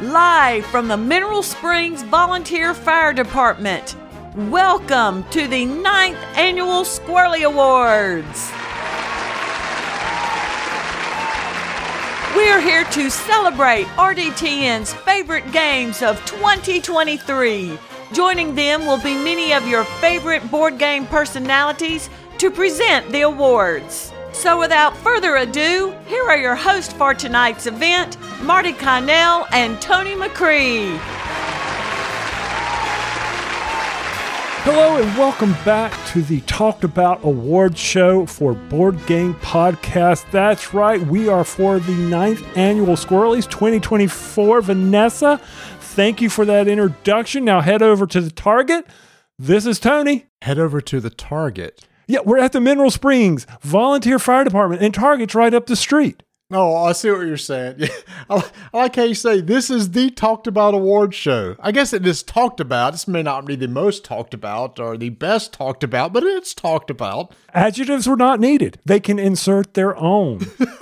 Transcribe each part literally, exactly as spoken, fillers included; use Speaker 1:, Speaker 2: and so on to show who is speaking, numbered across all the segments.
Speaker 1: live from the Mineral Springs Volunteer Fire Department. Welcome to the ninth Annual Squirrely Awards. We're here to celebrate R D T N's favorite games of twenty twenty-three. Joining them will be many of your favorite board game personalities to present the awards. So without further ado, here are your hosts for tonight's event, Marty Connell and Tony McCree.
Speaker 2: Hello and welcome back to the Talked About Awards show for Board Game Podcast. That's right, we are for the ninth Annual Squirrelies twenty twenty-four. Vanessa, thank you for that introduction. Now head over to the Target. This is Tony.
Speaker 3: Head over to the Target.
Speaker 2: Yeah, we're at the Mineral Springs Volunteer Fire Department, and Target's right up the street.
Speaker 3: Oh, I see what you're saying. Yeah, I, I like how you say this is the Talked About Awards show. I guess it is talked about. This may not be the most talked about or the best talked about, but it's talked about.
Speaker 2: Adjectives were not needed. They can insert their own.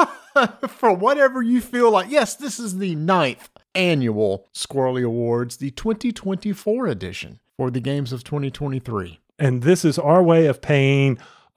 Speaker 3: For whatever you feel like. Yes, this is the ninth Annual Squirrely Awards, the twenty twenty-four edition for the games of twenty twenty-three.
Speaker 2: And this is our way of paying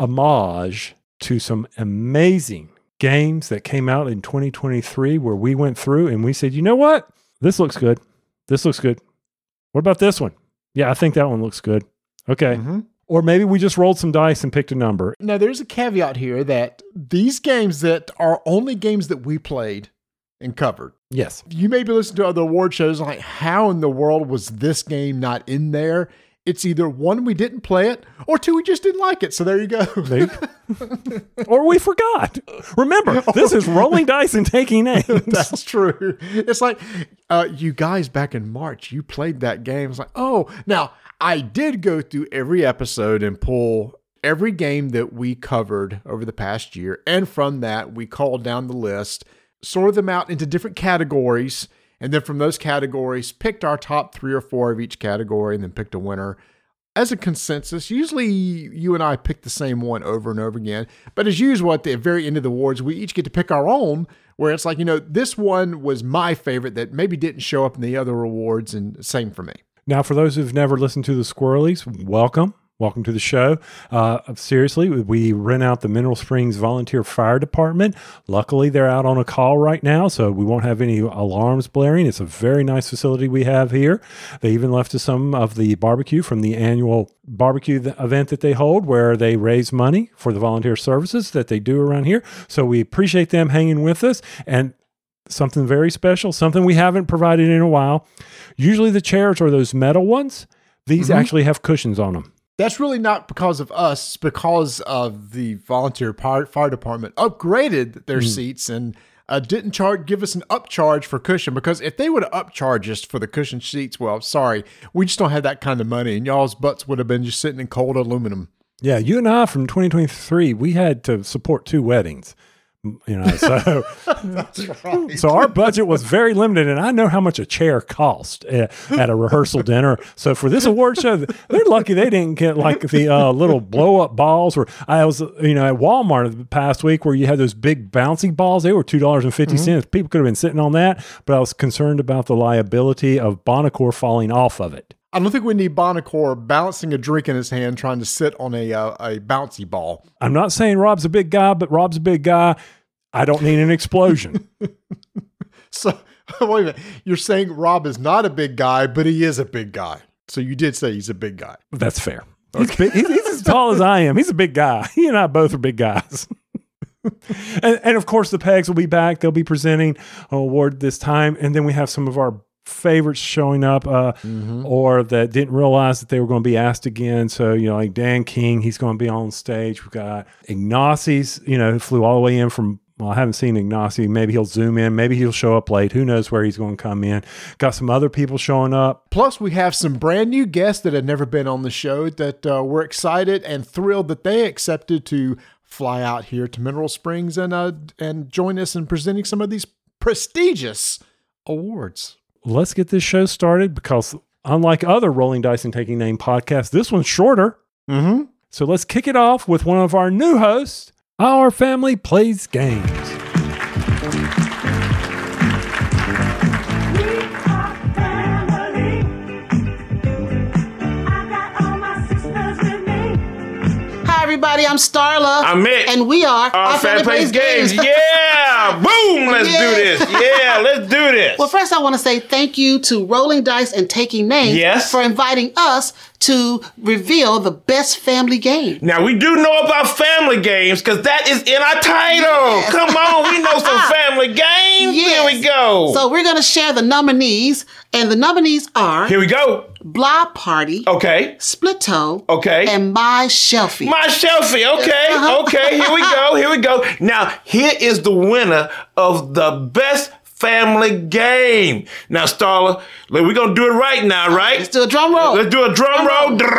Speaker 2: homage to some amazing games that came out in twenty twenty-three where we went through and we said, you know what? This looks good. This looks good. What about this one? Yeah, I think that one looks good. Okay. Mm-hmm. Or maybe we just rolled some dice and picked a number.
Speaker 3: Now, there's a caveat here that these games that are only games that we played and covered.
Speaker 2: Yes.
Speaker 3: You may be listening to other award shows like, how in the world was this game not in there? It's either one, we didn't play it, or two, we just didn't like it. So there you go. There you
Speaker 2: or we forgot. Remember, this is rolling dice and taking names.
Speaker 3: That's true. It's like, uh, you guys back in March, you played that game. It's like, oh, now I did go through every episode and pull every game that we covered over the past year. And from that, we called down the list, sorted them out into different categories. And then from those categories, picked our top three or four of each category and then picked a winner. As a consensus, usually you and I pick the same one over and over again. But as usual, at the very end of the awards, we each get to pick our own, where it's like, you know, this one was my favorite that maybe didn't show up in the other awards, and same for me.
Speaker 2: Now, for those who've never listened to the Squirrelies, welcome. Welcome to the show. Uh, seriously, we rent out the Mineral Springs Volunteer Fire Department. Luckily, they're out on a call right now, so we won't have any alarms blaring. It's a very nice facility we have here. They even left us some of the barbecue from the annual barbecue th- event that they hold, where they raise money for the volunteer services that they do around here. So we appreciate them hanging with us. And something very special, something we haven't provided in a while. Usually the chairs are those metal ones. These mm-hmm. actually have cushions on them.
Speaker 3: That's really not because of us. It's because of the volunteer fire department upgraded their mm. seats and uh, didn't charge, give us an upcharge for cushion. Because if they would have upcharged us for the cushion seats, well, sorry, we just don't have that kind of money. And y'all's butts would have been just sitting in cold aluminum.
Speaker 2: Yeah, you and I from twenty twenty-three, we had to support two weddings. You know, so That's right. So our budget was very limited, and I know how much a chair cost at, at a rehearsal dinner. So for this award show, they're lucky they didn't get like the uh, little blow up balls. Or I was, you know, at Walmart the past week where you had those big bouncy balls. They were two dollars and fifty cents. Mm-hmm. People could have been sitting on that, but I was concerned about the liability of Bonacore falling off of it.
Speaker 3: I don't think we need Bonacore balancing a drink in his hand, trying to sit on a uh, a bouncy ball.
Speaker 2: I'm not saying Rob's a big guy, but Rob's a big guy. I don't need an explosion.
Speaker 3: So, wait a minute. You're saying Rob is not a big guy, but he is a big guy. So you did say he's a big guy.
Speaker 2: That's fair. Okay. He's, big, he's, he's as tall as I am. He's a big guy. He and I both are big guys. and, and of course, the Pegs will be back. They'll be presenting an award this time. And then we have some of our favorites showing up uh, mm-hmm. or that didn't realize that they were going to be asked again. So, you know, like Dan King, he's going to be on stage. We've got Ignacies, you know, who flew all the way in from, well, I haven't seen Ignacy. Maybe he'll zoom in. Maybe he'll show up late. Who knows where he's going to come in. Got some other people showing up.
Speaker 3: Plus, we have some brand new guests that have never been on the show that uh, we're excited and thrilled that they accepted to fly out here to Mineral Springs and uh, and join us in presenting some of these prestigious awards.
Speaker 2: Let's get this show started because unlike other Rolling Dice and Taking Name podcasts, this one's shorter.
Speaker 3: Mm-hmm.
Speaker 2: So let's kick it off with one of our new hosts, Our Family Plays Games.
Speaker 4: We are everybody. I'm Starla.
Speaker 5: I'm Mick.
Speaker 4: And we are
Speaker 5: Our, Our Family Plays Games. games. Yeah! Boom! Let's yeah. do this. Yeah, let's do this.
Speaker 4: Well, first I want to say thank you to Rolling Dice and Taking Names
Speaker 5: yes.
Speaker 4: for inviting us to reveal the best family game.
Speaker 5: Now, we do know about family games because that is in our title. Yes. Come on, we know some family games. Yes. Here we go.
Speaker 4: So we're going to share the nominees, and the nominees are...
Speaker 5: Here we go.
Speaker 4: Blob Party.
Speaker 5: Okay.
Speaker 4: Split Toe.
Speaker 5: Okay.
Speaker 4: And My Shelfie.
Speaker 5: My Shelfie. Okay. Uh-huh. Okay. Here we go. Here we go. Now, here is the winner of the best family game. Now, Starla, we're going to do it right now, right?
Speaker 4: Let's do a drum roll.
Speaker 5: Let's do a drum, drum roll.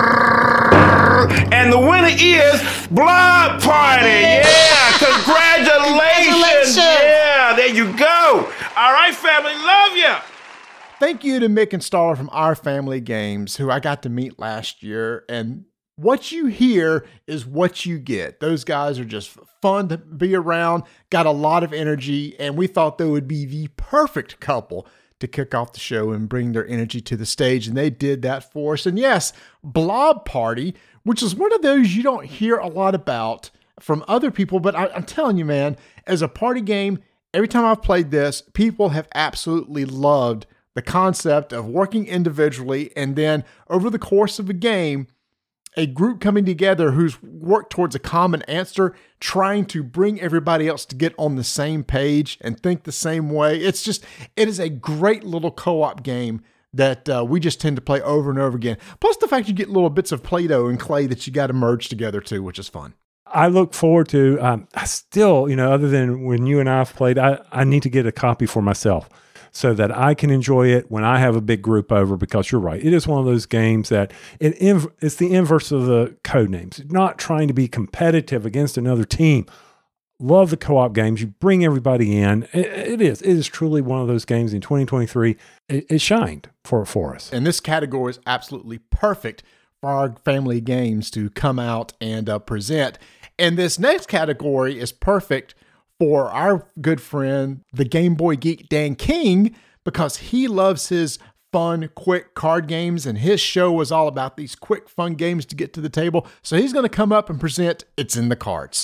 Speaker 5: roll. And the winner is Blob Party. Yeah. Congratulations. Congratulations. Yeah. There you go. All right, family. Love you.
Speaker 3: Thank you to Mick and Starla from Our Family Games, who I got to meet last year. And what you hear is what you get. Those guys are just fun to be around, got a lot of energy, and we thought they would be the perfect couple to kick off the show and bring their energy to the stage. And they did that for us. And yes, Blob Party, which is one of those you don't hear a lot about from other people. But I, I'm telling you, man, as a party game, every time I've played this, people have absolutely loved the concept of working individually and then over the course of a game, a group coming together who's worked towards a common answer, trying to bring everybody else to get on the same page and think the same way. It's just, it is a great little co-op game that uh, we just tend to play over and over again. Plus the fact you get little bits of Play-Doh and clay that you got to merge together too, which is fun.
Speaker 2: I look forward to, um, I still, you know, other than when you and I have played, I, I need to get a copy for myself so that I can enjoy it when I have a big group over, because you're right. It is one of those games that it inv- it's the inverse of the code names. Not trying to be competitive against another team. Love the co-op games. You bring everybody in. It, it is. It is truly one of those games in twenty twenty-three. It, it shined for, for us.
Speaker 3: And this category is absolutely perfect for our family games to come out and uh, present. And this next category is perfect for our good friend, the Game Boy geek Dan King, because he loves his fun, quick card games, and his show was all about these quick, fun games to get to the table. So he's going to come up and present It's in the Cards.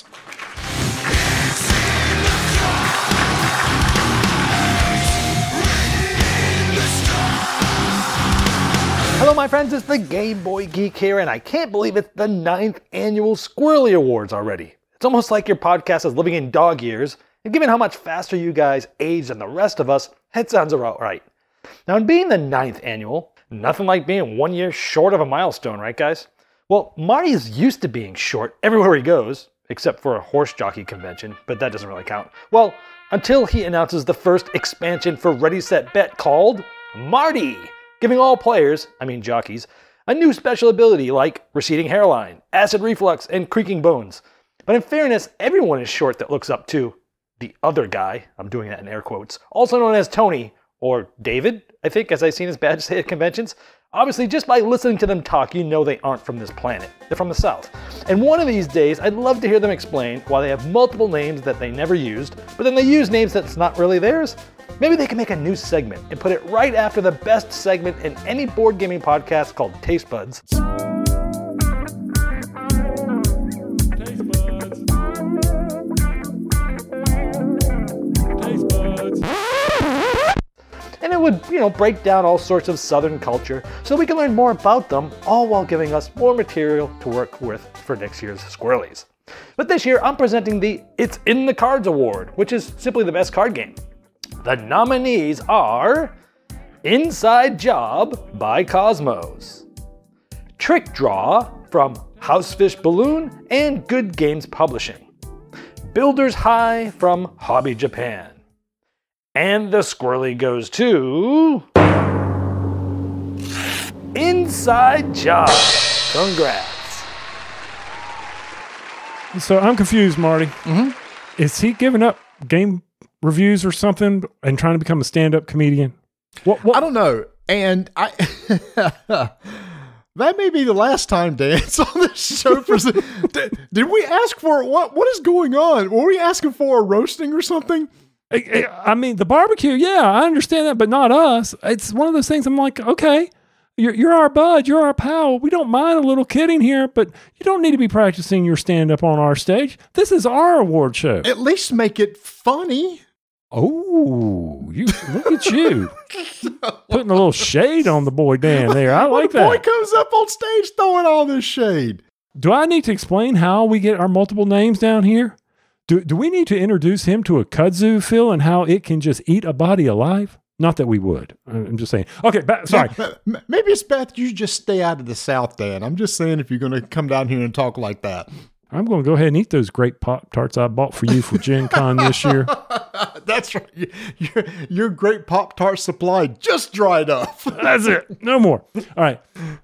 Speaker 6: Hello, my friends. It's the Game Boy Geek here, and I can't believe it's the ninth annual Squirrely Awards already. It's almost like your podcast is living in dog years, and given how much faster you guys age than the rest of us, it sounds about right. Now, in being the ninth annual, nothing like being one year short of a milestone, right, guys? Well, Marty's used to being short everywhere he goes, except for a horse jockey convention, but that doesn't really count. Well, until he announces the first expansion for Ready, Set, Bet called Marty, giving all players, I mean jockeys, a new special ability like receding hairline, acid reflux, and creaking bones. But in fairness, everyone is short that looks up to the other guy, I'm doing that in air quotes, also known as Tony, or David, I think, as I've seen his badge say at conventions. Obviously, just by listening to them talk, you know they aren't from this planet. They're from the South. And one of these days, I'd love to hear them explain why they have multiple names that they never used, but then they use names that's not really theirs. Maybe they can make a new segment and put it right after the best segment in any board gaming podcast called Taste Buds. And it would, you know, break down all sorts of Southern culture so we can learn more about them, all while giving us more material to work with for next year's Squirrelies. But this year, I'm presenting the It's in the Cards Award, which is simply the best card game. The nominees are Inside Job by Cosmos, Trick Draw from Housefish Balloon and Good Games Publishing, Builder's High from Hobby Japan, and the Squirrely goes to Inside Job. Congrats.
Speaker 2: So I'm confused, Marty.
Speaker 3: Mm-hmm.
Speaker 2: Is he giving up game reviews or something and trying to become a stand-up comedian? What, what?
Speaker 3: I don't know. And I that may be the last time Dan's on this show. For, did, did we ask for what? What is going on? Were we asking for a roasting or something?
Speaker 2: I, I mean, the barbecue, yeah, I understand that, but not us. It's one of those things I'm like, okay, You're, you're our bud. You're our pal. We don't mind a little kidding here, but you don't need to be practicing your stand-up on our stage. This is our award show.
Speaker 3: At least make it funny.
Speaker 2: Oh, you look at you. Putting a little shade on the boy Dan there. I like
Speaker 3: the
Speaker 2: that.
Speaker 3: boy comes up on stage throwing all this shade.
Speaker 2: Do I need to explain how we get our multiple names down here? Do, do we need to introduce him to a kudzu, Phil, and how it can just eat a body alive? Not that we would. I'm just saying. Okay, ba- sorry.
Speaker 3: Maybe it's best you just stay out of the South, Dan. I'm just saying if you're going to come down here and talk like that.
Speaker 2: I'm going to go ahead and eat those great Pop-Tarts I bought for you for Gen Con this year.
Speaker 3: That's right. Your, your great Pop-Tart supply just dried up.
Speaker 2: That's it. No more. All right.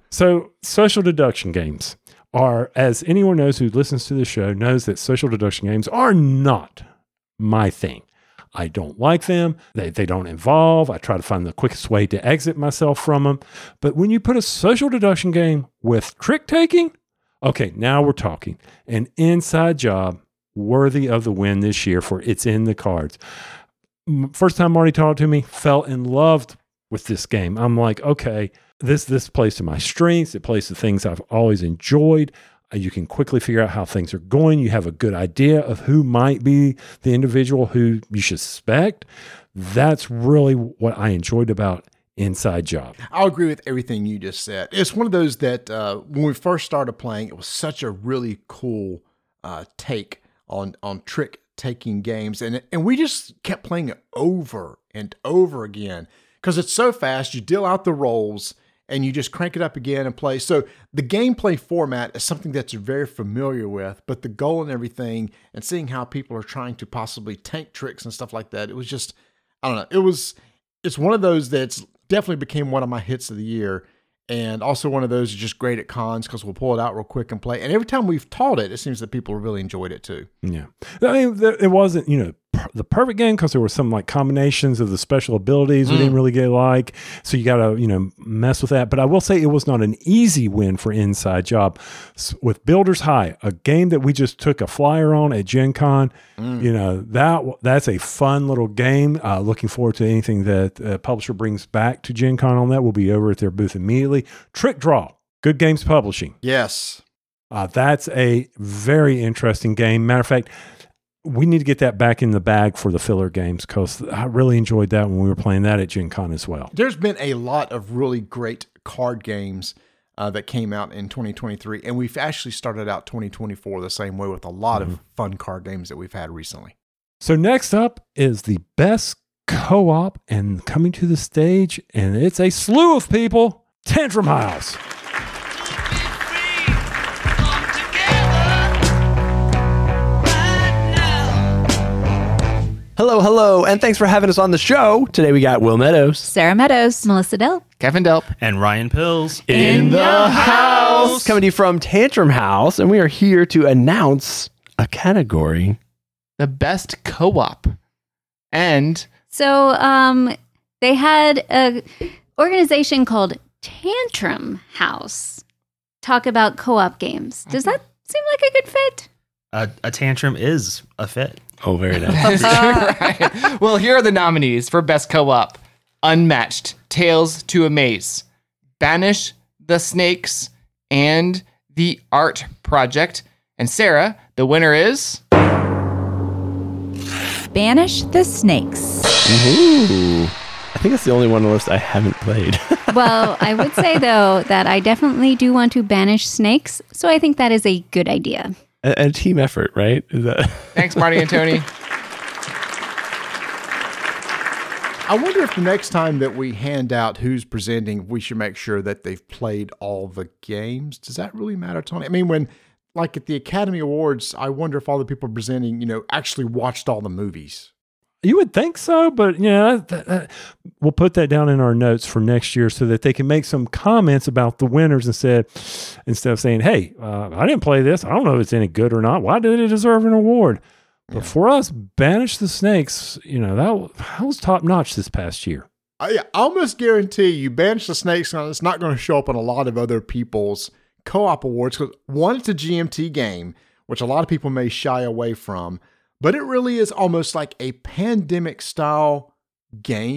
Speaker 2: So social deduction games are, as anyone knows who listens to the show, knows that social deduction games are not my thing. I don't like them. They, they don't involve. I try to find the quickest way to exit myself from them. But when you put a social deduction game with trick taking, okay, now we're talking. An inside job worthy of the win this year for It's in the Cards. First time Marty talked to me, fell in love with this game. I'm like, okay, this this plays to my strengths. It plays to things I've always enjoyed. Uh, you can quickly figure out how things are going. You have a good idea of who might be the individual who you should suspect. That's really what I enjoyed about Inside Job.
Speaker 3: I'll agree with everything you just said. It's one of those that uh, when we first started playing, it was such a really cool uh, take on on trick taking games, and and we just kept playing it over and over again because it's so fast. You deal out the rolls and you just crank it up again and play. So the gameplay format is something that you're very familiar with, but the goal and everything, and seeing how people are trying to possibly tank tricks and stuff like that, it was just, I don't know, it was it's one of those that's definitely became one of my hits of the year, and also one of those is just great at cons because we'll pull it out real quick and play. And every time we've taught it, it seems that people really enjoyed it too.
Speaker 2: Yeah, I mean, it wasn't, you know, per- the perfect game because there were some like combinations of the special abilities we
Speaker 3: Mm.
Speaker 2: didn't really get like, so you got to, you know, mess with that. But I will say it was not an easy win for Inside Job. S- with Builders High, a game that we just took a flyer on at Gen Con.
Speaker 3: Mm.
Speaker 2: You know, that that's a fun little game. Uh, looking forward to anything that a publisher brings back to Gen Con on that. We'll be over at their booth immediately. Trick Draw, Good Games Publishing.
Speaker 3: Yes.
Speaker 2: Uh, that's a very interesting game. Matter of fact, we need to get that back in the bag for the filler games because I really enjoyed that when we were playing that at Gen Con as well.
Speaker 3: There's been a lot of really great card games uh, that came out in twenty twenty-three, and we've actually started out twenty twenty-four the same way with a lot
Speaker 2: Mm-hmm.
Speaker 3: of fun card games that we've had recently.
Speaker 2: So next up is the best co-op, and coming to the stage, and it's a slew of people, Tantrum House.
Speaker 7: Hello, hello, and thanks for having us on the show. Today we got Will Meadows
Speaker 8: Sarah Meadows, Melissa Delp,
Speaker 9: Kevin Delp,
Speaker 10: and Ryan Pills
Speaker 7: in the house, coming to you from Tantrum House, and we are here to announce a category,
Speaker 9: the best co-op. And
Speaker 8: So um, they had a organization called Tantrum House talk about co-op games. Does that seem like a good fit?
Speaker 10: A, a tantrum is a fit.
Speaker 7: Oh, very nice.
Speaker 9: right. Well, here are the nominees for best co-op: Unmatched, Tales to Amaze, Banish the Snakes, and The Art Project. And Sarah, the winner is
Speaker 8: Banish the Snakes.
Speaker 7: Ooh. I think that's the only one on the list I haven't played.
Speaker 8: Well, I would say, though, that I definitely do want to banish snakes, so I think that is a good idea.
Speaker 7: a, a team effort, right? Is that...
Speaker 9: Thanks, Marty and Tony.
Speaker 3: I wonder if the next time that we hand out who's presenting, we should make sure that they've played all the games. Does that really matter, Tony? I mean, when, like at the Academy Awards, I wonder if all the people presenting, you know, actually watched all the movies.
Speaker 2: You would think so, but you know, that, that, we'll put that down in our notes for next year so that they can make some comments about the winners instead, instead of saying, hey, uh, I didn't play this. I don't know if it's any good or not. Why did it deserve an award? But yeah. For us, Banish the Snakes, you know, that, that was top notch this past year.
Speaker 3: I almost guarantee you Banish the Snakes, it's not going to show up on a lot of other people's co-op awards. Because one, it's a G M T game, which a lot of people may shy away from. But it really is almost like a pandemic style game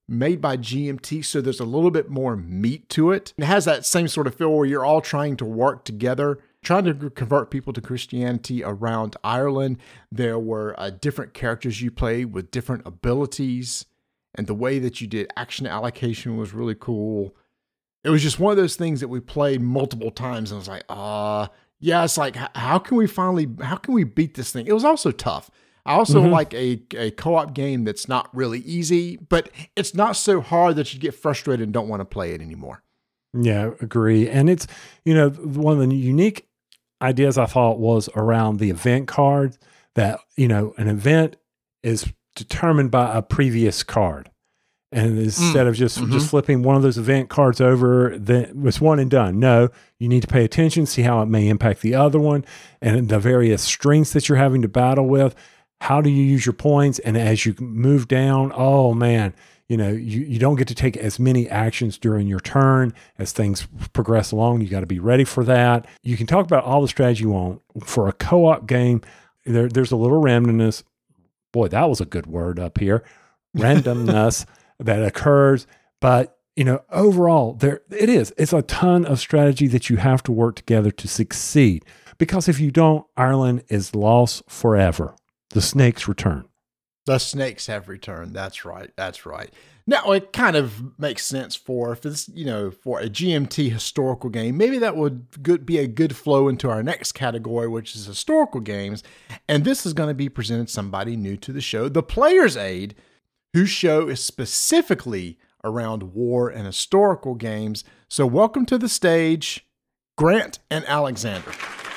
Speaker 3: made by G M T, so there's a little bit more meat to it. It has that same sort of feel where you're all trying to work together, trying to convert people to Christianity around Ireland. There were uh, different characters you played with different abilities, and the way that you did action allocation was really cool. It was just one of those things that we played multiple times, and I was like, ah, uh, yeah, it's like, how can we finally, how can we beat this thing? It was also tough. I also mm-hmm. like a, a co-op game that's not really easy, but it's not so hard that you get frustrated and don't want to play it anymore.
Speaker 2: Yeah, agree. And it's, you know, one of the unique ideas I thought was around the event card, that, you know, an event is determined by a previous card. And instead mm. of just, mm-hmm. just flipping one of those event cards over, then it's one and done. No, you need to pay attention, see how it may impact the other one, and the various strengths that you're having to battle with. How do you use your points? And as you move down, oh man, you know, you, you don't get to take as many actions during your turn as things progress along. You got to be ready for that. You can talk about all the strategy you want. For a co-op game, there, there's a little randomness. Boy, that was a good word up here. Randomness that occurs. But, you know, overall, there it is. It's a ton of strategy that you have to work together to succeed. Because if you don't, Ireland is lost forever. The snakes return.
Speaker 3: The snakes have returned. That's right. That's right. Now, it kind of makes sense for, if it's, you know, for a G M T historical game, maybe that would good, be a good flow into our next category, which is historical games. And this is going to be presented somebody new to the show, The Player's Aid, whose show is specifically around war and historical games. So welcome to the stage, Grant and Alexander.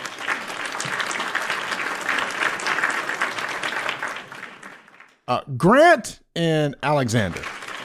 Speaker 3: Uh, Grant and Alexander.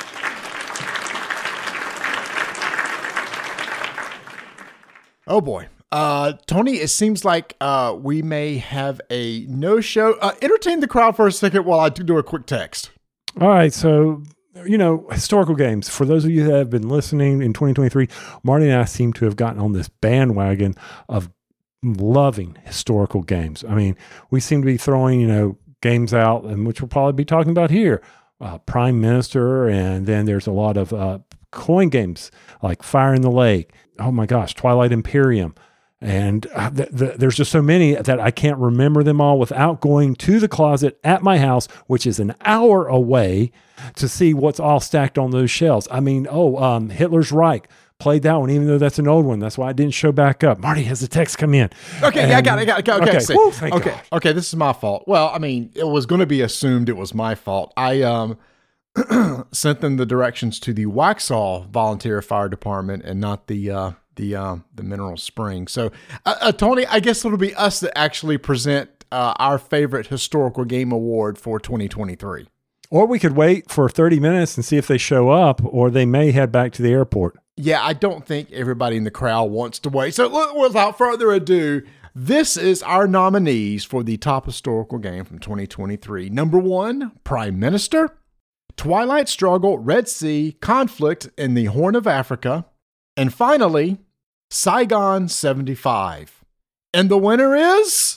Speaker 3: Oh boy. Uh, Tony, it seems like uh, we may have a no-show. Uh, entertain the crowd for a second while I do, do a quick text.
Speaker 2: All right. So, you know, historical games. For those of you that have been listening in twenty twenty-three, Marty and I seem to have gotten on this bandwagon of loving historical games. I mean, we seem to be throwing, you know, games out, and which we'll probably be talking about here, uh, Prime Minister, and then there's a lot of uh, coin games like Fire in the Lake. Oh my gosh, Twilight Imperium, and uh, th- th- there's just so many that I can't remember them all without going to the closet at my house, which is an hour away, to see what's all stacked on those shelves. I mean, oh, um, Hitler's Reich. Played that one, even though that's an old one. That's why I didn't show back up. Marty has a text come in.
Speaker 3: Okay,
Speaker 2: and,
Speaker 3: yeah, I got it. I got it. Okay,
Speaker 2: okay,
Speaker 3: Woo,
Speaker 2: thank
Speaker 3: okay,
Speaker 2: God.
Speaker 3: okay. This is my fault. Well, I mean, it was going to be assumed it was my fault. I um sent them the directions to the Waxhaw Volunteer Fire Department and not the uh, the uh, the Mineral Spring. So, uh, uh, Tony, I guess it'll be us that actually present uh, our favorite historical game award for twenty twenty-three.
Speaker 2: Or we could wait for thirty minutes and see if they show up, or they may head back to the airport.
Speaker 3: Yeah, I don't think everybody in the crowd wants to wait. So without further ado, this is our nominees for the top historical game from twenty twenty-three. Number one, Prime Minister. Twilight Struggle, Red Sea, Conflict in the Horn of Africa. And finally, Saigon seventy-five. And the winner is...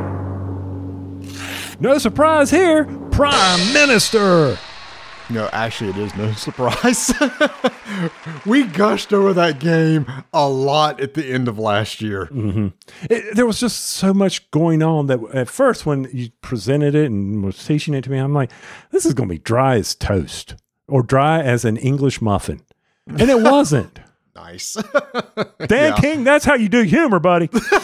Speaker 2: No surprise here, Prime Minister.
Speaker 3: No, actually, it is no surprise. We gushed over that game a lot at the end of last year.
Speaker 2: Mm-hmm. It, there was just so much going on that at first when you presented it and was teaching it to me, I'm like, this is going to be dry as toast or dry as an English muffin. And it wasn't.
Speaker 3: Nice.
Speaker 2: Dan
Speaker 3: Yeah.
Speaker 2: King, that's how you do humor, buddy.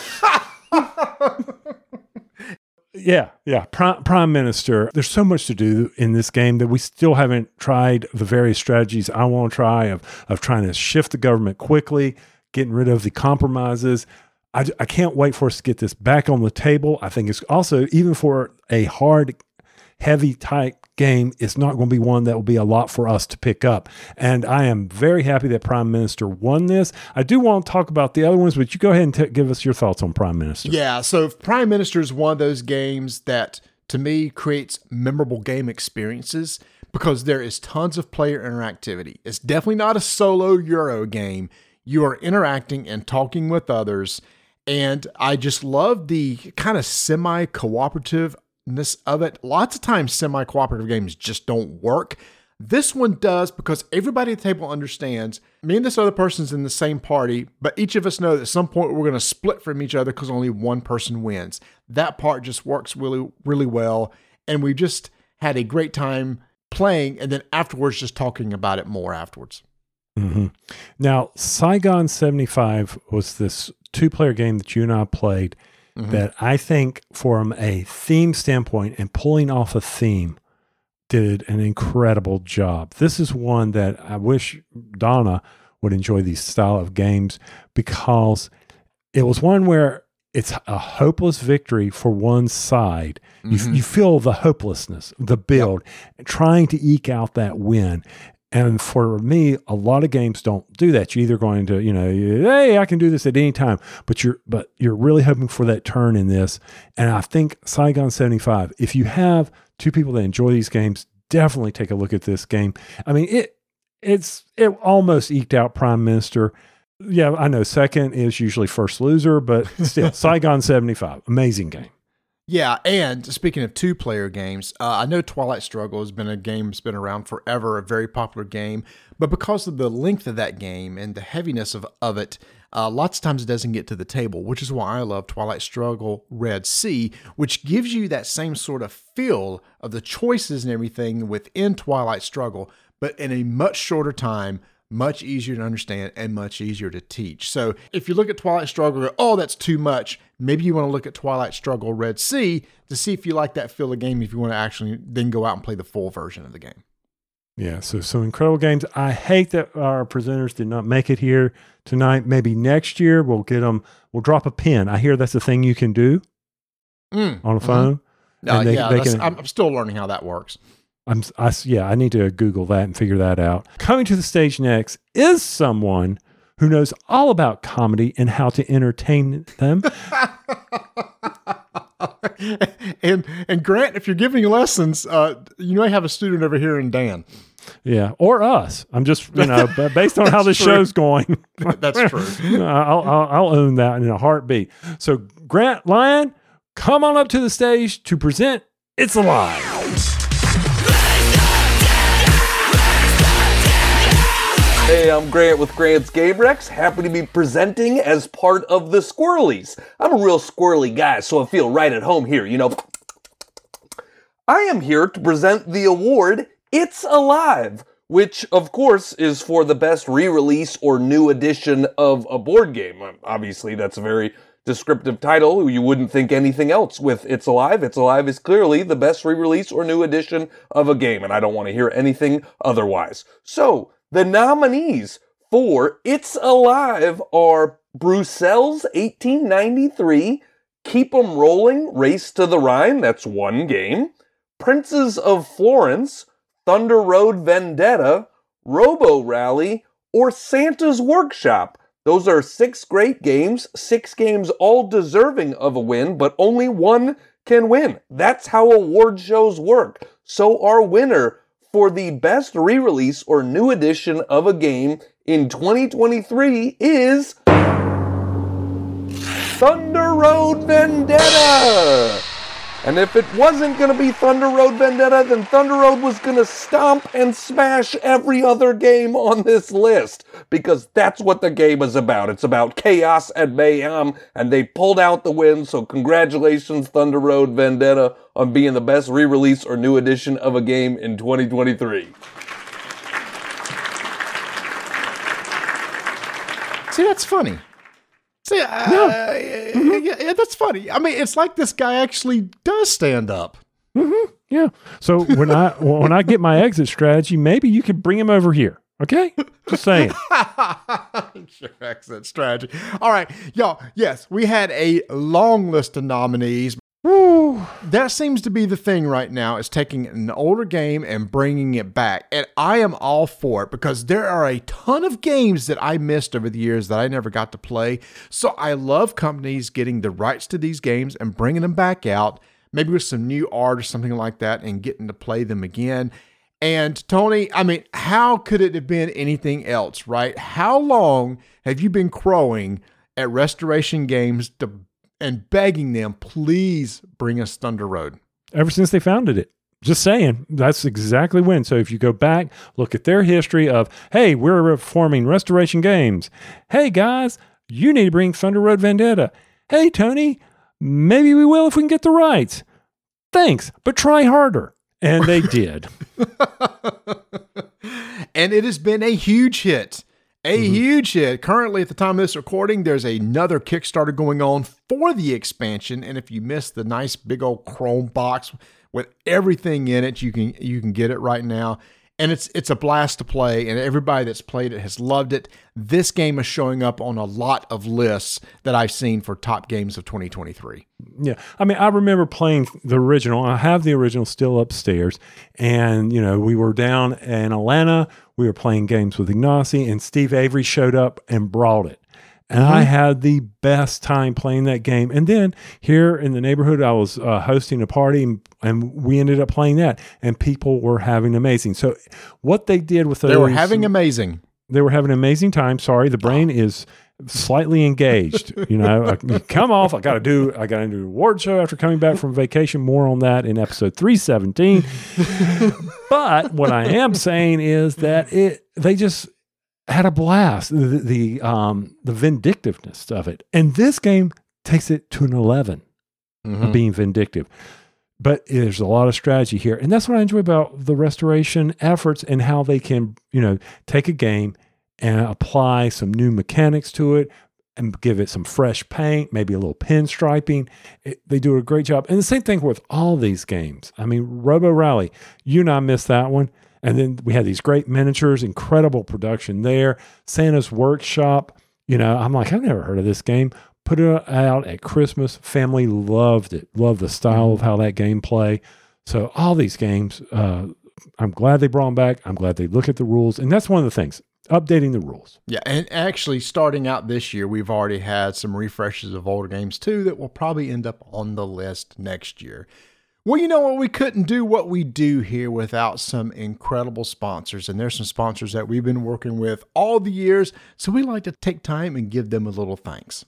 Speaker 2: Yeah, yeah. Prime, Prime Minister. There's so much to do in this game that we still haven't tried the various strategies I want to try of, of trying to shift the government quickly, getting rid of the compromises. I, I can't wait for us to get this back on the table. I think it's also, even for a hard, heavy type game, it's not going to be one that will be a lot for us to pick up. And I am very happy that Prime Minister won this. I do want to talk about the other ones, but you go ahead and t- give us your thoughts on Prime Minister.
Speaker 3: Yeah, so Prime Minister is one of those games that, to me, creates memorable game experiences because there is tons of player interactivity. It's definitely not a solo Euro game. You are interacting and talking with others. And I just love the kind of semi-cooperative of it. Lots of times semi-cooperative games just don't work. This one does, because everybody at the table understands me and this other person's in the same party, but each of us know that at some point we're going to split from each other because only one person wins. That part just works really, really well. And we just had a great time playing, and then afterwards just talking about it more afterwards.
Speaker 2: Mm-hmm. Now, Saigon seventy-five was this two-player game that you and I played mm-hmm. that I think from a theme standpoint and pulling off a theme did an incredible job. This is one that I wish Donna would enjoy these style of games, because it was one where it's a hopeless victory for one side. Mm-hmm. You, you feel the hopelessness, the build, yep. trying to eke out that win. And for me, a lot of games don't do that. You're either going to, you know, hey, I can do this at any time, but you're but you're really hoping for that turn in this. And I think Saigon seventy-five, if you have two people that enjoy these games, definitely take a look at this game. I mean, it it's it almost eked out Prime Minister. Yeah, I know second is usually first loser, but still, Saigon seventy-five, amazing game.
Speaker 3: Yeah, and speaking of two-player games, uh, I know Twilight Struggle has been a game that's been around forever, a very popular game, but because of the length of that game and the heaviness of, of it, uh, lots of times it doesn't get to the table, which is why I love Twilight Struggle Red Sea, which gives you that same sort of feel of the choices and everything within Twilight Struggle, but in a much shorter time, much easier to understand and much easier to teach. So if you look at Twilight Struggle, go, oh, that's too much. Maybe you want to look at Twilight Struggle Red Sea to see if you like that feel of game, if you want to actually then go out and play the full version of the game.
Speaker 2: Yeah, so some incredible games. I hate that our presenters did not make it here tonight. Maybe next year we'll get them, we'll drop a pin. I hear that's a thing you can do mm, on a phone.
Speaker 3: Mm-hmm. Uh, they, yeah, they can, I'm still learning how that works.
Speaker 2: I'm, I, yeah, I need to Google that and figure that out. Coming to the stage next is someone who knows all about comedy and how to entertain them.
Speaker 3: and and Grant, if you're giving lessons, uh, you may have a student over here in Dan.
Speaker 2: Yeah, or us. I'm just, you know, based on how the
Speaker 3: true.
Speaker 2: show's going.
Speaker 3: That's true.
Speaker 2: I'll, I'll, I'll own that in a heartbeat. So, Grant Lyon, come on up to the stage to present It's Alive.
Speaker 11: Hey, I'm Grant with Grant's Game Rex. Happy to be presenting as part of the Squirrelies. I'm a real squirrely guy, so I feel right at home here, you know. I am here to present the award, It's Alive, which, of course, is for the best re-release or new edition of a board game. Obviously, that's a very descriptive title. You wouldn't think anything else with It's Alive. It's Alive is clearly the best re-release or new edition of a game, and I don't want to hear anything otherwise. So, the nominees for It's Alive are Bruxelles eighteen ninety-three, Keep 'em Rolling, Race to the Rhine, that's one game, Princes of Florence, Thunder Road Vendetta, Robo Rally, or Santa's Workshop. Those are six great games, six games all deserving of a win, but only one can win. That's how award shows work. So our winner for the best re-release or new edition of a game in twenty twenty-three is Thunder Road Vendetta! And if it wasn't going to be Thunder Road Vendetta, then Thunder Road was going to stomp and smash every other game on this list, because that's what the game is about. It's about chaos and mayhem, and they pulled out the win, so congratulations, Thunder Road Vendetta, on being the best re-release or new edition of a game in twenty twenty-three.
Speaker 3: See, that's funny. See, uh, yeah. Mm-hmm. yeah, yeah, that's funny. I mean, it's like this guy actually does stand up.
Speaker 2: Mm-hmm. Yeah. So when I when I get my exit strategy, maybe you could bring him over here. Okay, just saying.
Speaker 3: Sure, exit strategy. All right, y'all. Yes, we had a long list of nominees. Woo. That seems to be the thing right now, is taking an older game and bringing it back. And I am all for it, because there are a ton of games that I missed over the years that I never got to play. So I love companies getting the rights to these games and bringing them back out, maybe with some new art or something like that, and getting to play them again. And Tony, I mean, how could it have been anything else, right? How long have you been crowing at Restoration Games to and begging them, please bring us Thunder Road?
Speaker 2: Ever since they founded it. Just saying, that's exactly when. So if you go back, look at their history of, hey, we're forming Restoration Games. Hey, guys, you need to bring Thunder Road Vendetta. Hey, Tony, maybe we will if we can get the rights. Thanks, but try harder. And they did.
Speaker 3: And it has been a huge hit. A
Speaker 2: Mm-hmm.
Speaker 3: huge hit. Currently, at the time of this recording, there's another Kickstarter going on for the expansion. And if you missed the nice big old chrome box with everything in it, you can you can get it right now. And it's it's a blast to play, and everybody that's played it has loved it. This game is showing up on a lot of lists that I've seen for top games of twenty twenty-three.
Speaker 2: Yeah. I mean, I remember playing the original. I have the original still upstairs. And, you know, we were down in Atlanta. We were playing games with Ignacy, and Steve Avery showed up and brought it. And I had the best time playing that game. And then here in the neighborhood, I was uh, hosting a party, and, and we ended up playing that. And people were having amazing. So what they did with those...
Speaker 3: They were having amazing.
Speaker 2: They were having an amazing time. Sorry, the brain is slightly engaged. You know, I, come off. I got to do. I got to do an award show after coming back from vacation. More on that in episode three seventeen. But what I am saying is that it. They just had a blast. The the um the vindictiveness of it, and this game takes it to an eleven
Speaker 3: Mm-hmm.
Speaker 2: of being vindictive. But there's a lot of strategy here. And that's what I enjoy about the restoration efforts and how they can, you know, take a game and apply some new mechanics to it and give it some fresh paint, maybe a little pinstriping. It, they do a great job. And the same thing with all these games. I mean, Robo Rally, you and I missed that one. And then we had these great miniatures, incredible production there. Santa's Workshop, you know, I'm like, I've never heard of this game. Put it out at Christmas. Family loved it. Loved the style of how that game play. So all these games, uh, I'm glad they brought them back. I'm glad they look at the rules. And that's one of the things, updating the rules.
Speaker 3: Yeah, and actually starting out this year, we've already had some refreshes of older games too that will probably end up on the list next year. Well, you know what? We couldn't do what we do here without some incredible sponsors. And there's some sponsors that we've been working with all the years. So we like to take time and give them a little thanks.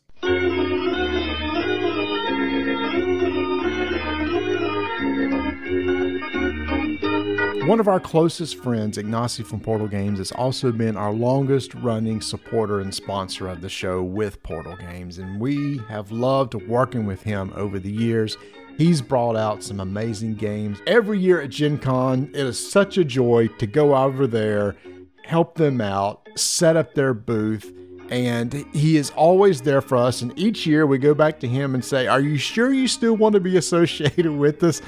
Speaker 3: One of our closest friends, Ignacy from Portal Games, has also been our longest running supporter and sponsor of the show with Portal Games, and we have loved working with him over the years. He's brought out some amazing games every year at Gen Con. It is such a joy to go over there, help them out, set up their booth, and he is always there for us. And each year we go back to him and say, are you sure you still want to be associated with us?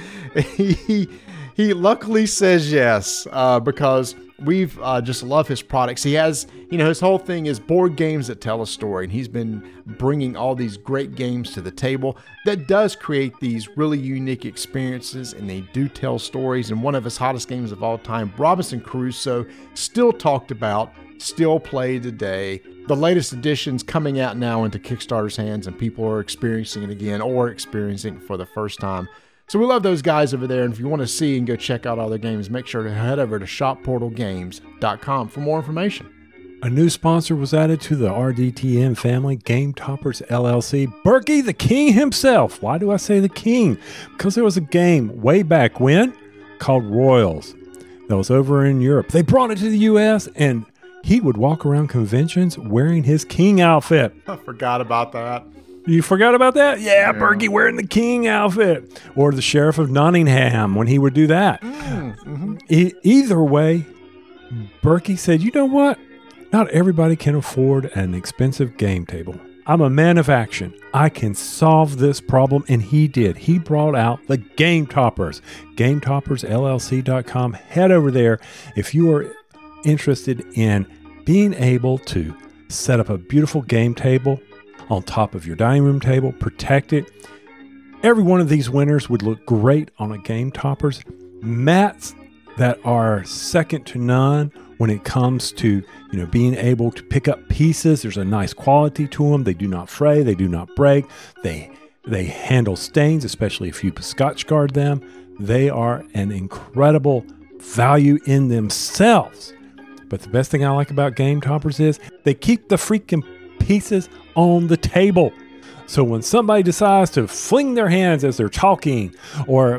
Speaker 3: he He luckily says yes, uh, because we've uh, just love his products. He has, you know, his whole thing is board games that tell a story, and he's been bringing all these great games to the table that does create these really unique experiences, and they do tell stories. And one of his hottest games of all time, Robinson Crusoe, still talked about, still played today. The latest edition's coming out now into Kickstarter's hands, and people are experiencing it again or experiencing it for the first time. So we love those guys over there, and if you want to see and go check out all their games, make sure to head over to shop portal games dot com for more information.
Speaker 2: A new sponsor was added to the R D T N family, Game Toppers L L C. Berkey, the king himself. Why do I say the king? Because there was a game way back when called Royals that was over in Europe. They brought it to the U S, and he would walk around conventions wearing his king outfit.
Speaker 3: I forgot about that.
Speaker 2: You forgot about that? Yeah, yeah. Berkey wearing the king outfit. Or the Sheriff of Nottingham when he would do that.
Speaker 3: Mm-hmm.
Speaker 2: E- either way, Berkey said, you know what? Not everybody can afford an expensive game table. I'm a man of action. I can solve this problem, and he did. He brought out the Game Toppers. Game Toppers L L C dot com. Head over there if you are interested in being able to set up a beautiful game table on top of your dining room table, protect it. Every one of these winners would look great on a Game Toppers. Mats that are second to none when it comes to, you know, being able to pick up pieces. There's a nice quality to them. They do not fray. They do not break. They they handle stains, especially if you Scotch guard them. They are an incredible value in themselves. But the best thing I like about Game Toppers is they keep the freaking pieces on the table. So when somebody decides to fling their hands as they're talking or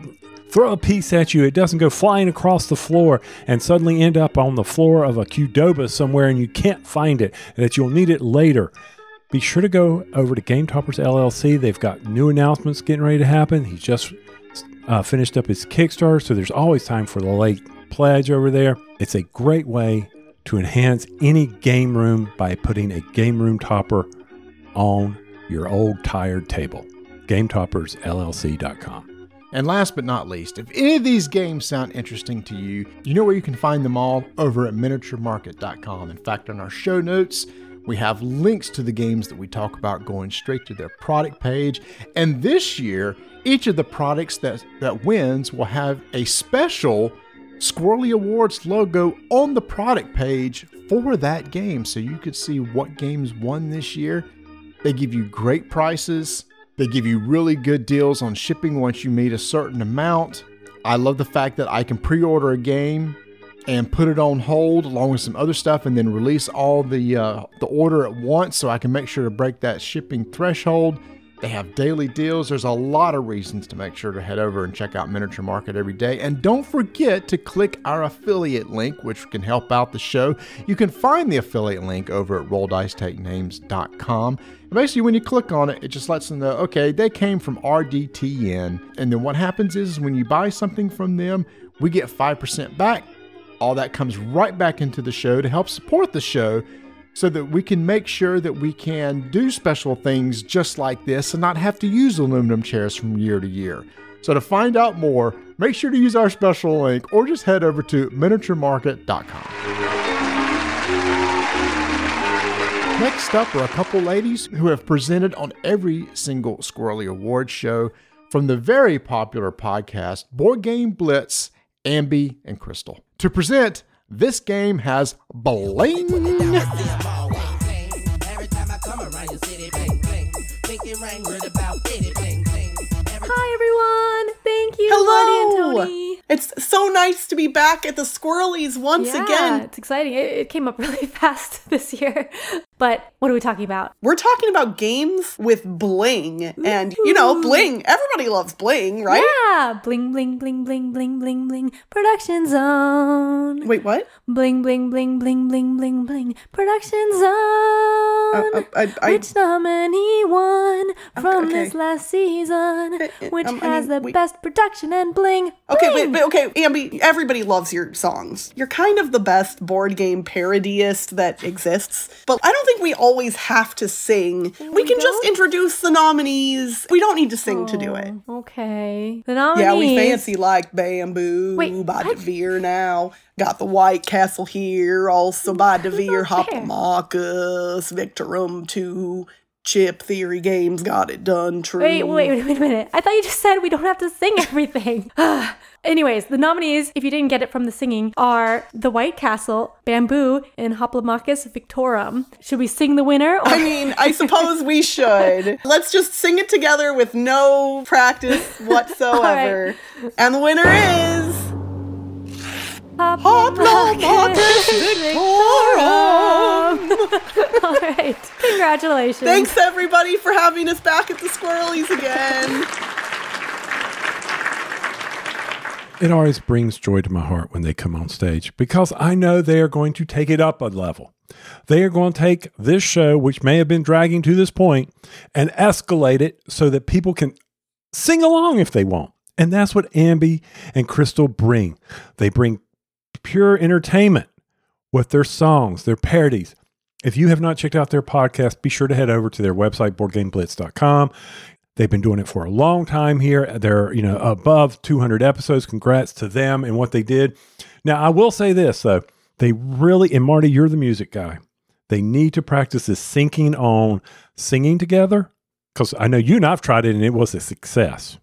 Speaker 2: throw a piece at you, it doesn't go flying across the floor and suddenly end up on the floor of a Qdoba somewhere and you can't find it, that you'll need it later. Be sure to go over to Game Toppers L L C. They've got new announcements getting ready to happen. He's just uh, finished up his Kickstarter, so there's always time for the late pledge over there. It's a great way to enhance any game room by putting a game room topper on your old tired table. Game Toppers L L C dot com.
Speaker 3: And last but not least, if any of these games sound interesting to you, you know where you can find them all? Over at miniature market dot com. In fact, on our show notes, we have links to the games that we talk about going straight to their product page. And this year, each of the products that, that wins will have a special Squirrely Awards logo on the product page for that game. So you could see what games won this year. They give you great prices. They give you really good deals on shipping once you meet a certain amount. I love the fact that I can pre-order a game and put it on hold along with some other stuff and then release all the uh, the order at once so I can make sure to break that shipping threshold. They have daily deals. There's a lot of reasons to make sure to head over and check out Miniature Market every day. And don't forget to click our affiliate link, which can help out the show. You can find the affiliate link over at roll dice take names dot com. And basically, when you click on it, it just lets them know, okay, they came from R D T N. And then what happens is when you buy something from them, we get five percent back. All that comes right back into the show to help support the show so that we can make sure that we can do special things just like this and not have to use aluminum chairs from year to year. So to find out more, make sure to use our special link or just head over to miniature market dot com. Next up are a couple ladies who have presented on every single Squirrely Awards show from the very popular podcast Board Game Blitz, Ambi and Crystal. To present, this game has bling.
Speaker 12: Hi everyone! Thank you,
Speaker 13: Hello!
Speaker 12: Marty and Tony.
Speaker 13: It's so nice to be back at the Squirrelies once
Speaker 12: yeah,
Speaker 13: again.
Speaker 12: It's exciting. It, it came up really fast this year. But what are we talking about?
Speaker 13: We're talking about games with bling. And, you know, bling. Everybody loves bling, right?
Speaker 12: Yeah! Bling, bling, bling, bling, bling, bling, bling. Production zone.
Speaker 13: Wait, what?
Speaker 12: Bling, bling, bling, bling, bling, bling, bling. Production zone.
Speaker 13: Uh, I, I,
Speaker 12: which nominee won from
Speaker 13: okay.
Speaker 12: this last season? Which
Speaker 13: um, I
Speaker 12: has
Speaker 13: mean,
Speaker 12: the
Speaker 13: wait.
Speaker 12: best production and bling?
Speaker 13: Okay,
Speaker 12: bling.
Speaker 13: wait, wait, okay, Ambi, everybody loves your songs. You're kind of the best board game parodyist that exists. But I don't think we always have to sing. We, we can
Speaker 12: don't?
Speaker 13: just introduce the nominees. We don't need to sing
Speaker 12: oh,
Speaker 13: to do it.
Speaker 12: Okay. The nominees.
Speaker 13: Yeah, we fancy like Bamboo
Speaker 12: Wait,
Speaker 13: by
Speaker 12: what?
Speaker 13: DeVere now. Got the White Castle here, also by DeVere,
Speaker 12: there?
Speaker 13: Hoplomachus, Victorum two, Chip Theory Games got it done true.
Speaker 12: Wait, wait, wait, wait a minute. I thought you just said we don't have to sing everything. Anyways, the nominees, if you didn't get it from the singing, are The White Castle, Bamboo, and Hoplomachus Victorum. Should we sing the winner? Or-
Speaker 13: I mean, I suppose we should. Let's just sing it together with no practice whatsoever. Right. And the winner is...
Speaker 12: Hoplomachus Victorum! All right, congratulations.
Speaker 13: Thanks, everybody, for having us back at the Squirrelies again.
Speaker 2: It always brings joy to my heart when they come on stage because I know they are going to take it up a level. They are going to take this show, which may have been dragging to this point, and escalate it so that people can sing along if they want. And that's what Ambi and Crystal bring. They bring pure entertainment with their songs, their parodies. If you have not checked out their podcast, be sure to head over to their website, board game blitz dot com. They've been doing it for a long time here. They're, you know, above two hundred episodes. Congrats to them and what they did. Now, I will say this, though. They really, and Marty, you're the music guy. They need to practice this syncing on singing together because I know you and I've tried it and it was a success.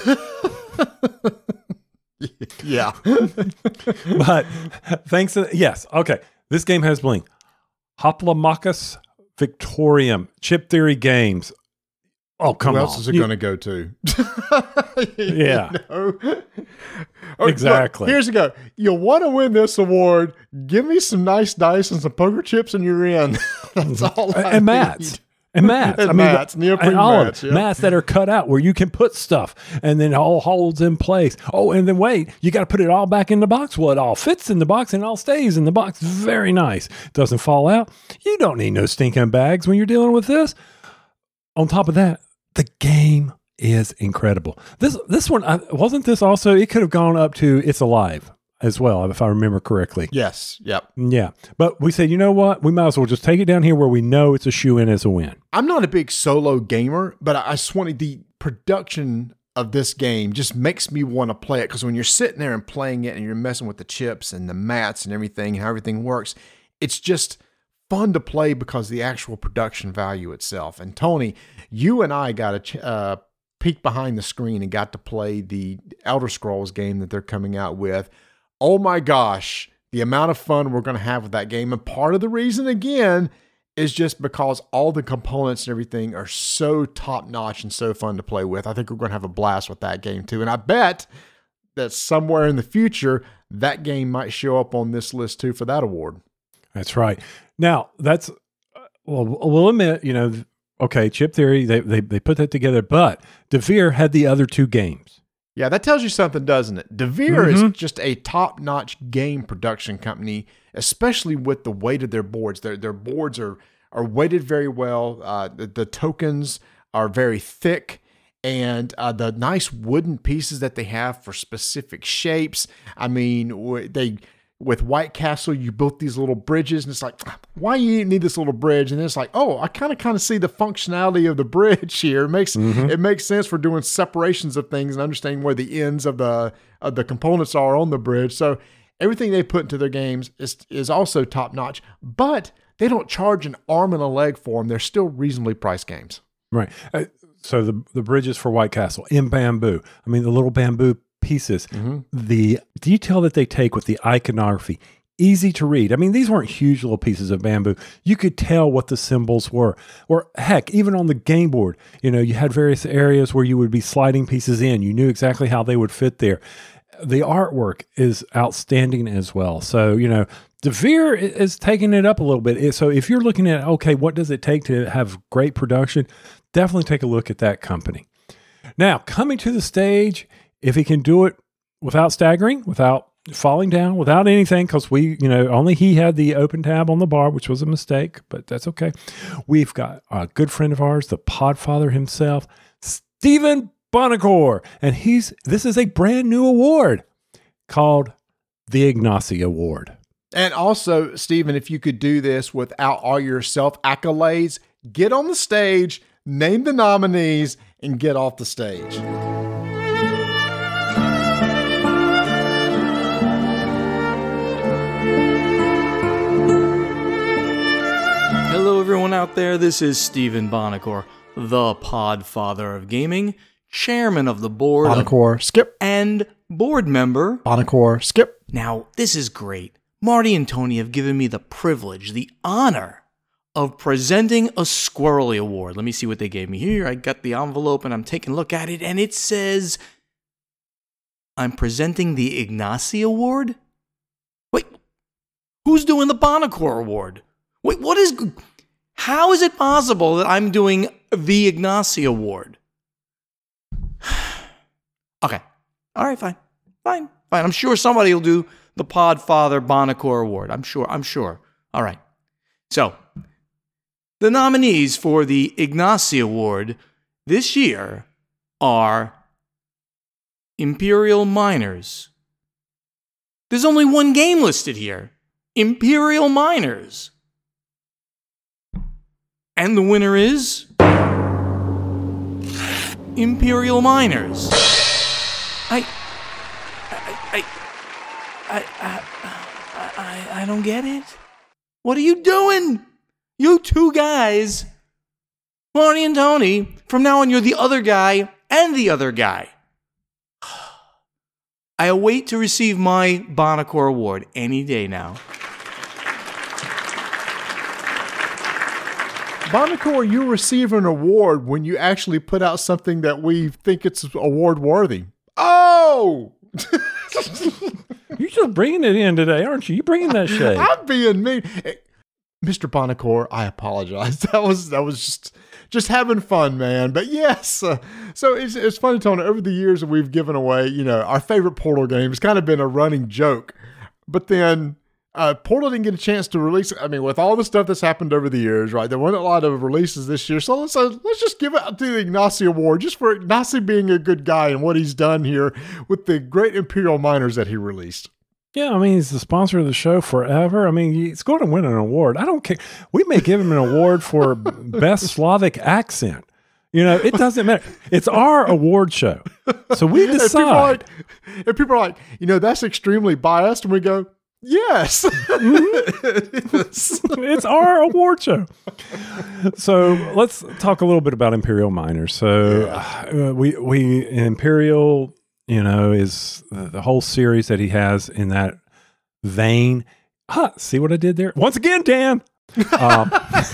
Speaker 3: Yeah.
Speaker 2: But thanks to, yes, okay. This game has bling. Hoplomachus Victorium, Chip Theory Games. Oh, come on.
Speaker 3: Who else on. is it
Speaker 2: you,
Speaker 3: going to go to?
Speaker 2: Yeah.
Speaker 3: You know? Oh,
Speaker 2: exactly.
Speaker 3: Look, here's a go. You want to win this award, give me some nice dice and some poker chips and you're in. That's all I
Speaker 2: And
Speaker 3: need.
Speaker 2: Matt's. And mats.
Speaker 3: And
Speaker 2: I mean,
Speaker 3: mats, neoprene
Speaker 2: and all
Speaker 3: mats,
Speaker 2: of
Speaker 3: yeah.
Speaker 2: mats that are cut out where you can put stuff and then all holds in place. Oh, and then wait, you got to put it all back in the box. Well, it all fits in the box and it all stays in the box. Very nice. Doesn't fall out. You don't need no stinking bags when you're dealing with this. On top of that, the game is incredible. This this one, I, wasn't this also, it could have gone up to It's Alive as well, if I remember correctly.
Speaker 3: Yes. Yep.
Speaker 2: Yeah. But we said, you know what? We might as well just take it down here where we know it's a shoe-in as a win.
Speaker 3: I'm not a big solo gamer, but I just wanted the production of this game just makes me want to play it, because when you're sitting there and playing it and you're messing with the chips and the mats and everything, how everything works, it's just fun to play because of the actual production value itself. And Tony, you and I got a ch- uh, peek behind the screen and got to play the Elder Scrolls game that they're coming out with. Oh my gosh, the amount of fun we're going to have with that game. And part of the reason, again, is just because all the components and everything are so top-notch and so fun to play with. I think we're going to have a blast with that game too. And I bet that somewhere in the future, that game might show up on this list too for that award.
Speaker 2: That's right. Now, that's, well, we'll admit, you know, okay, Chip Theory, they, they, they put that together, but Devere had the other two games.
Speaker 3: Yeah, that tells you something, doesn't it? Devere
Speaker 2: Mm-hmm.
Speaker 3: is just a top-notch game production company, especially with the weight of their boards. Their their boards are are weighted very well. Uh, the, the tokens are very thick, and uh, the nice wooden pieces that they have for specific shapes. I mean, w- they with White Castle, you built these little bridges, and it's like, why you need this little bridge? And it's like, oh, I kind of kind of see the functionality of the bridge here. It makes
Speaker 2: Mm-hmm.
Speaker 3: it makes sense for doing separations of things and understanding where the ends of the of the components are on the bridge. So everything they put into their games is is also top notch, but they don't charge an arm and a leg for them. They're still reasonably priced games.
Speaker 2: Right. Uh, so the the bridges for White Castle in bamboo. I mean, the little bamboo pieces,
Speaker 3: Mm-hmm.
Speaker 2: the detail that they take with the iconography, easy to read. I mean, these weren't huge little pieces of bamboo. You could tell what the symbols were. Or heck, even on the game board, you know, you had various areas where you would be sliding pieces in. You knew exactly how they would fit there. The artwork is outstanding as well. So, you know, Devere is taking it up a little bit. So if you're looking at, okay, what does it take to have great production? Definitely take a look at that company. Now, coming to the stage, if he can do it without staggering, without falling down, without anything, because we, you know, only he had the open tab on the bar, which was a mistake, but that's okay. We've got a good friend of ours, the Podfather himself, Stephen Bonacore, and he's this is a brand new award called the Ignacy Award.
Speaker 3: And also, Stephen, if you could do this without all your self accolades, get on the stage, name the nominees, and get off the stage.
Speaker 14: Hello, everyone out there. This is Stephen Bonacore, the Podfather of Gaming, chairman of the board,
Speaker 3: Bonacore,
Speaker 14: of,
Speaker 3: skip,
Speaker 14: and board member.
Speaker 3: Bonacore, skip.
Speaker 14: Now, this is great. Marty and Tony have given me the privilege, the honor of presenting a Squirrely Award. Let me see what they gave me here. I got the envelope and I'm taking a look at it, and it says, I'm presenting the Ignacy Award? Wait, who's doing the Bonacore Award? Wait, what is... How is it possible that I'm doing the Ignacy Award? Okay. All right, fine. Fine. Fine. I'm sure somebody will do the Podfather Bonacore Award. I'm sure. I'm sure. All right. So, the nominees for the Ignacy Award this year are Imperial Miners. There's only one game listed here. Imperial Miners. And the winner is Imperial Miners. I, I, I, I, I, I, I don't get it. What are you doing? You two guys, Marty and Tony. From now on, you're the other guy and the other guy. I await to receive my Bonacore Award any day now.
Speaker 3: Bonacore, you receive an award when you actually put out something that we think it's award worthy. Oh!
Speaker 2: You're just bringing it in today, aren't you? You bringing that shade.
Speaker 3: I'm being mean. Mister Bonacore, I apologize. That was that was just just having fun, man. But yes, uh, so it's it's funny, Tony. Over the years that we've given away, you know, our favorite Portal game has kind of been a running joke. But then uh, Portal didn't get a chance to release. I mean, with all the stuff that's happened over the years, right? There weren't a lot of releases this year, so let's uh, let's just give it to the Ignacy Award just for Ignacy being a good guy and what he's done here with the great Imperial Miners that he released.
Speaker 2: Yeah, I mean, he's the sponsor of the show forever. I mean, he's going to win an award. I don't care. We may give him an award for best Slavic accent. You know, it doesn't matter. It's our award show. So we decide.
Speaker 3: And people are like, and people are like, you know, that's extremely biased. And we go, yes.
Speaker 2: Mm-hmm. it's, it's our award show. So let's talk a little bit about Imperial Miners. So yeah. uh, we, we, Imperial... you know, is the, the whole series that he has in that vein. Huh, see what I did there? Once again, Dan. Um,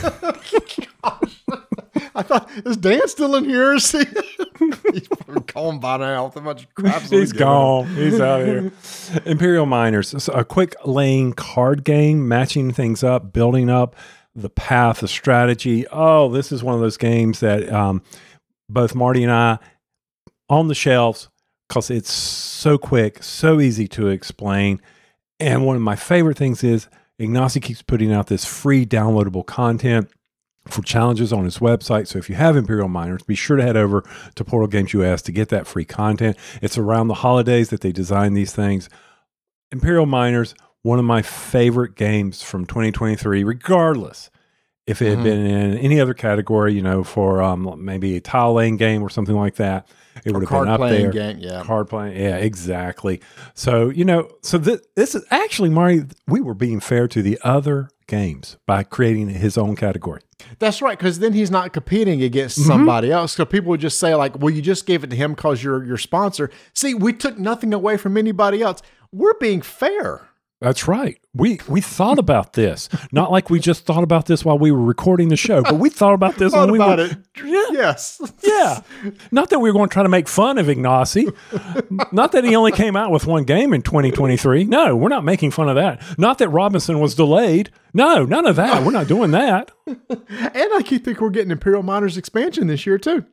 Speaker 3: I thought, is Dan still in here? Is he? He's probably gone by now with a bunch of crap.
Speaker 2: He's gone. He's out here. Imperial Miners. So a quick laying card game, matching things up, building up the path, the strategy. Oh, this is one of those games that um, both Marty and I, on the shelves, because it's so quick, so easy to explain. And one of my favorite things is Ignacy keeps putting out this free downloadable content for challenges on his website. So if you have Imperial Miners, be sure to head over to Portal Games U S to get that free content. It's around the holidays that they design these things. Imperial Miners, one of my favorite games from twenty twenty-three, regardless if it had mm-hmm. been in any other category, you know, for um, maybe a tile laying game or something like that. It would have been up there.
Speaker 3: Game, yeah.
Speaker 2: Card playing, yeah, exactly. So, you know, so th- this is actually, Marty, we were being fair to the other games by creating his own category.
Speaker 3: That's right, because then he's not competing against
Speaker 2: Mm-hmm.
Speaker 3: somebody else. So people would just say, like, well, you just gave it to him because you're your sponsor. See, we took nothing away from anybody else. We're being fair.
Speaker 2: That's right. We we thought about this. Not like we just thought about this while we were recording the show, but we thought about this
Speaker 3: thought
Speaker 2: when we
Speaker 3: about
Speaker 2: were,
Speaker 3: it. Yeah. Yes.
Speaker 2: Yeah. Not that we were going to try to make fun of Ignacy. Not that he only came out with one game in twenty twenty-three. No, we're not making fun of that. Not that Robinson was delayed. No, none of that. We're not doing that.
Speaker 3: And I keep thinking we're getting Imperial Miners expansion this year, too.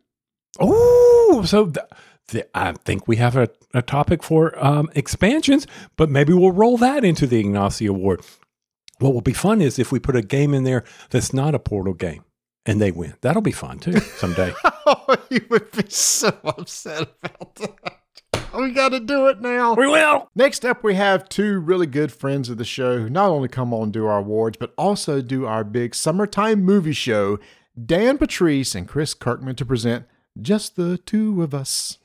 Speaker 2: Oh, so th- th- I think we have a, a topic for um, expansions, but maybe we'll roll that into the Ignacy Award. What will be fun is if we put a game in there that's not a Portal game and they win. That'll be fun, too, someday.
Speaker 3: Oh, you would be so upset about that. We got to do it now.
Speaker 2: We will.
Speaker 3: Next up, we have two really good friends of the show who not only come on and do our awards, but also do our big summertime movie show, Dan Patrice and Chris Kirkman, to present Just the Two of Us.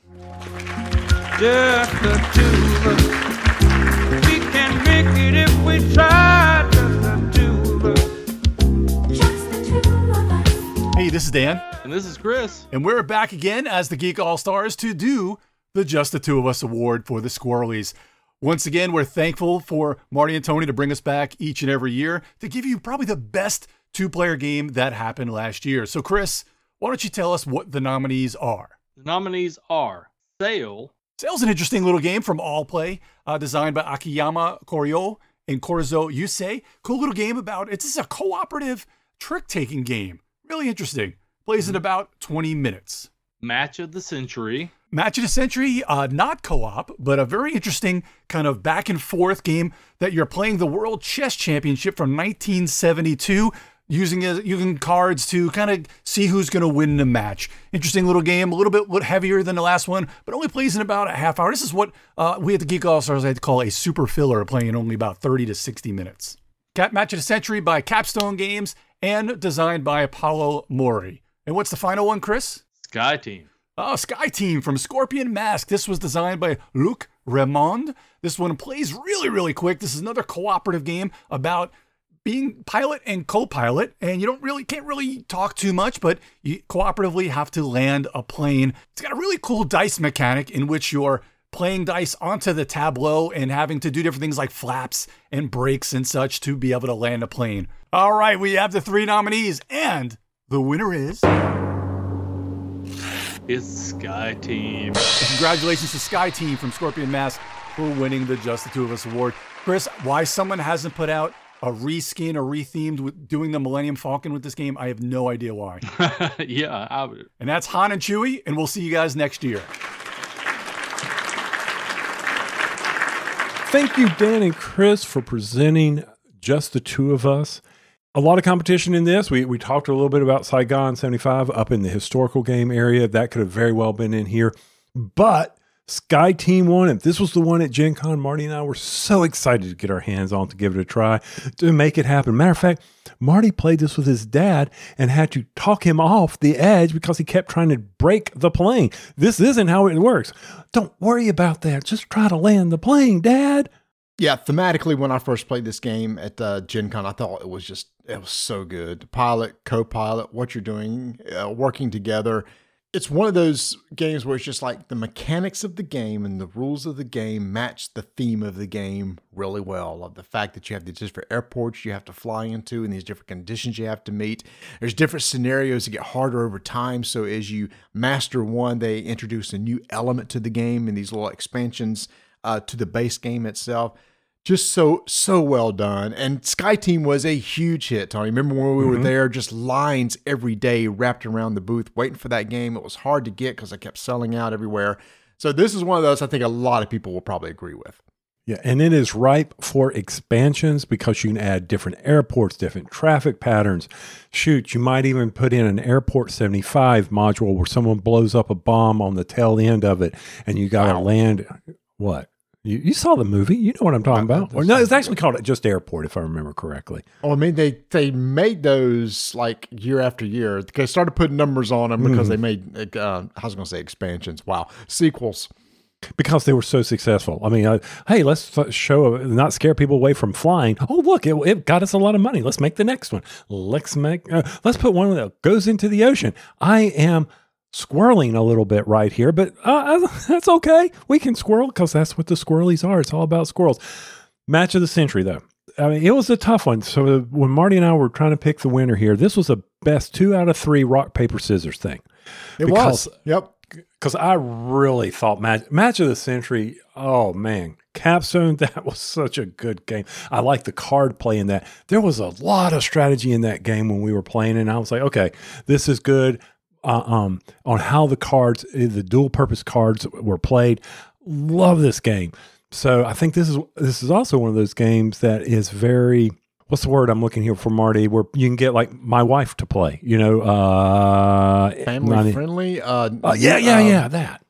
Speaker 15: Just the two of us. We can make it if we try. Just the two of us. Just the two of us.
Speaker 16: Hey, this is Dan.
Speaker 17: And this is Chris.
Speaker 16: And we're back again as the Geek All-Stars to do the Just the Two of Us Award for the Squirrelies. Once again, we're thankful for Marty and Tony to bring us back each and every year to give you probably the best two-player game that happened last year. So, Chris, why don't you tell us what the nominees are?
Speaker 17: The nominees are Sail.
Speaker 16: Sail's an interesting little game from Allplay, uh, designed by Akiyama Koryo and Korzo Yusei. Cool little game about, it's just a cooperative trick-taking game. Really interesting. Plays mm-hmm. in about twenty minutes.
Speaker 17: Match of the Century.
Speaker 16: Match of the Century, uh, not co-op, but a very interesting kind of back and forth game that you're playing the World Chess Championship from nineteen seventy-two, using uh, using cards to kind of see who's going to win the match. Interesting little game, a little bit heavier than the last one, but only plays in about a half hour. This is what uh, we at the Geek All-Stars like to call a super filler, playing in only about thirty to sixty minutes. Cap Match of the Century by Capstone Games and designed by Paolo Mori. And what's the final one, Chris?
Speaker 17: Sky Team.
Speaker 16: Oh, Sky Team from Scorpion Mask. This was designed by Luc Raymond. This one plays really, really quick. This is another cooperative game about being pilot and co-pilot, and you don't really can't really talk too much, but you cooperatively have to land a plane. It's got a really cool dice mechanic in which you're playing dice onto the tableau and having to do different things like flaps and brakes and such to be able to land a plane. All right, we have the three nominees, and the winner is...
Speaker 17: It's Sky Team.
Speaker 16: Congratulations to Sky Team from Scorpion Mask for winning the Just the Two of Us award. Chris, why someone hasn't put out a reskin or rethemed with doing the Millennium Falcon with this game. I have no idea why.
Speaker 17: yeah, I would.
Speaker 16: And that's Han and Chewie, and we'll see you guys next year.
Speaker 2: Thank you, Dan and Chris, for presenting Just the Two of Us. A lot of competition in this. We we talked a little bit about Saigon seventy-five up in the historical game area. That could have very well been in here. But Sky Team won it. This was the one at Gen Con. Marty and I were so excited to get our hands on to give it a try, to make it happen. Matter of fact, Marty played this with his dad and had to talk him off the edge because he kept trying to break the plane. This isn't how it works. Don't worry about that. Just try to land the plane, Dad.
Speaker 3: Yeah, thematically, when I first played this game at uh, Gen Con, I thought it was just, it was so good. Pilot, co-pilot, what you're doing, uh, working together. It's one of those games where it's just like the mechanics of the game and the rules of the game match the theme of the game really well. Of the fact that you have these different airports you have to fly into and these different conditions you have to meet. There's different scenarios that get harder over time. So as you master one, they introduce a new element to the game and these little expansions uh, to the base game itself. Just so, so well done. And Sky Team was a huge hit, Tony. Remember when we
Speaker 2: Mm-hmm.
Speaker 3: were there, just lines every day wrapped around the booth waiting for that game. It was hard to get because I kept selling out everywhere. So this is one of those I think a lot of people will probably agree with.
Speaker 2: Yeah, and it is ripe for expansions because you can add different airports, different traffic patterns. Shoot, you might even put in an Airport seventy-five module where someone blows up a bomb on the tail end of it and you got to
Speaker 3: Wow.
Speaker 2: land. What? You, you saw the movie. You know what I'm talking about. Or no, it's actually called just Airport, if I remember correctly.
Speaker 3: Oh, I mean, they, they made those like year after year. They started putting numbers on them because
Speaker 2: Mhm.
Speaker 3: they made, uh, I was going to say expansions. Wow. Sequels.
Speaker 2: Because they were so successful. I mean, uh, hey, let's show, not scare people away from flying. Oh, look, it, it got us a lot of money. Let's make the next one. Let's make, uh, let's put one that goes into the ocean. I am squirreling a little bit right here, but uh, that's okay. We can squirrel because that's what the squirrelies are. It's all about squirrels. Match of the century, though. I mean, it was a tough one. So when Marty and I were trying to pick the winner here, this was a best two out of three rock, paper, scissors thing.
Speaker 3: It
Speaker 2: Because-
Speaker 3: was. Yep.
Speaker 2: Because I really thought match, match of the century, oh man, Capstone, that was such a good game. I like the card play in that. There was a lot of strategy in that game when we were playing, and I was like, okay, this is good. Uh, um, on how the cards, the dual purpose cards were played. Love this game. So I think this is this is also one of those games that is very, what's the word I'm looking here for, Marty, where you can get like my wife to play, you know, uh,
Speaker 3: Family
Speaker 2: not-
Speaker 3: friendly. Uh,
Speaker 2: Uh, yeah, yeah,
Speaker 3: um,
Speaker 2: yeah, that.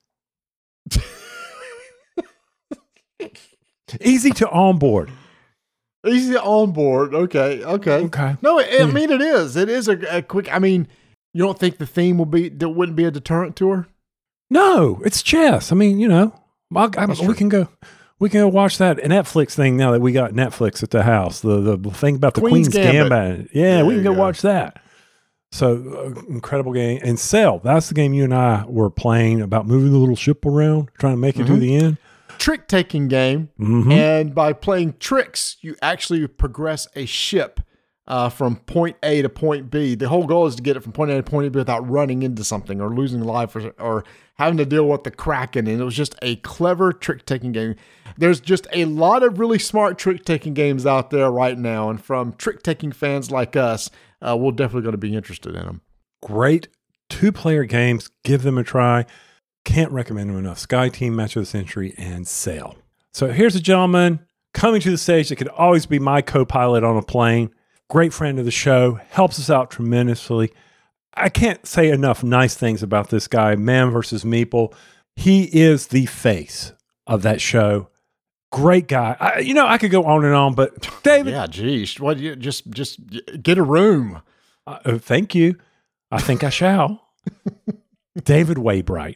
Speaker 2: Easy to onboard.
Speaker 3: Easy on board. Okay. Okay.
Speaker 2: Okay.
Speaker 3: No, I I mean, it is. It is a, a quick, I mean, you don't think the theme will be, there wouldn't be a deterrent to her?
Speaker 2: No, it's chess. I mean, you know, I'll, I,
Speaker 3: That's
Speaker 2: we
Speaker 3: true.
Speaker 2: can go, we can go watch that Netflix thing now that we got Netflix at the house. The the thing about the
Speaker 3: Queen's
Speaker 2: Queen's,
Speaker 3: Gambit.
Speaker 2: Gambit. Yeah,
Speaker 3: There
Speaker 2: we can
Speaker 3: you
Speaker 2: go,
Speaker 3: go.
Speaker 2: watch that. So uh, incredible game. And Sail, that's the game you and I were playing about moving the little ship around, trying to make it to
Speaker 3: Mhm.
Speaker 2: the end.
Speaker 3: Trick taking game.
Speaker 2: Mhm.
Speaker 3: And by playing tricks, you actually progress a ship uh, from point A to point B. The whole goal is to get it from point A to point B without running into something or losing life or, or having to deal with the Kraken. And it was just a clever trick taking game. There's just a lot of really smart trick taking games out there right now. And from trick taking fans like us, uh, we're definitely going to be interested in them.
Speaker 2: Great two player games. Give them a try. Can't recommend them enough. Sky Team, Match of the Century, and Sail. So here's a gentleman coming to the stage that could always be my co-pilot on a plane. Great friend of the show. Helps us out tremendously. I can't say enough nice things about this guy, Man versus Meeple. He is the face of that show. Great guy. I, you know, I could go on and on, but David.
Speaker 3: Yeah, geez. What you just just get a room.
Speaker 2: Uh, uh, thank you. I think I shall. David Waybright.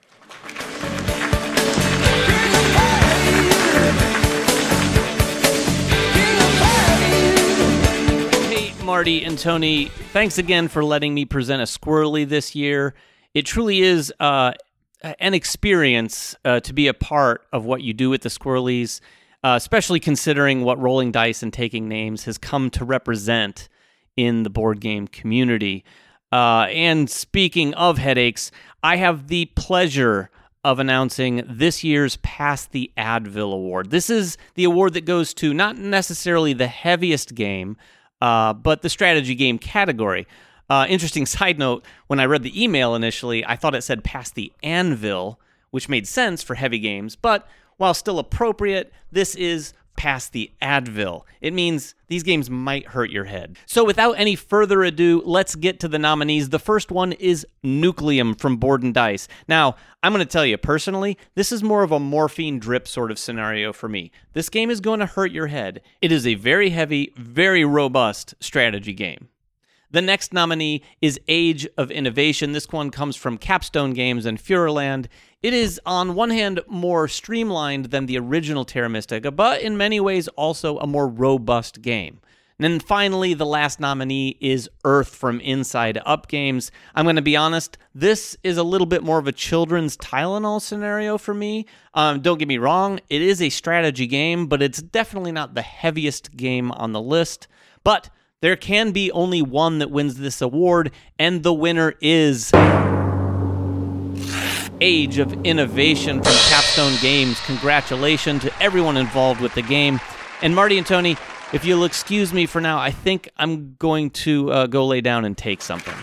Speaker 18: Hey, Marty and Tony, thanks again for letting me present a Squirrely this year. It truly is uh, an experience uh, to be a part of what you do with the Squirrelies, uh, especially considering what rolling dice and taking names has come to represent in the board game community. Uh, and speaking of headaches, I have the pleasure of announcing this year's Pass the Advil Award. This is the award that goes to not necessarily the heaviest game, uh, but the strategy game category. Uh, interesting side note, when I read the email initially, I thought it said Pass the Anvil, which made sense for heavy games, but while still appropriate, this is Pass the Advil. It means these games might hurt your head. So without any further ado, let's get to the nominees. The first one is Nucleum from Board and Dice. Now, I'm going to tell you personally, this is more of a morphine drip sort of scenario for me. This game is going to hurt your head. It is a very heavy, very robust strategy game. The next nominee is Age of Innovation. This one comes from Capstone Games and Furorland. It is, on one hand, more streamlined than the original Terra Mystica, but in many ways also a more robust game. And then finally, the last nominee is Earth from Inside Up Games. I'm going to be honest, this is a little bit more of a children's Tylenol scenario for me. Um, don't get me wrong, it is a strategy game, but it's definitely not the heaviest game on the list. But there can be only one that wins this award, and the winner is Age of Innovation from Capstone Games. Congratulations to everyone involved with the game. And Marty and Tony, if you'll excuse me for now, I think I'm going to uh, go lay down and take something.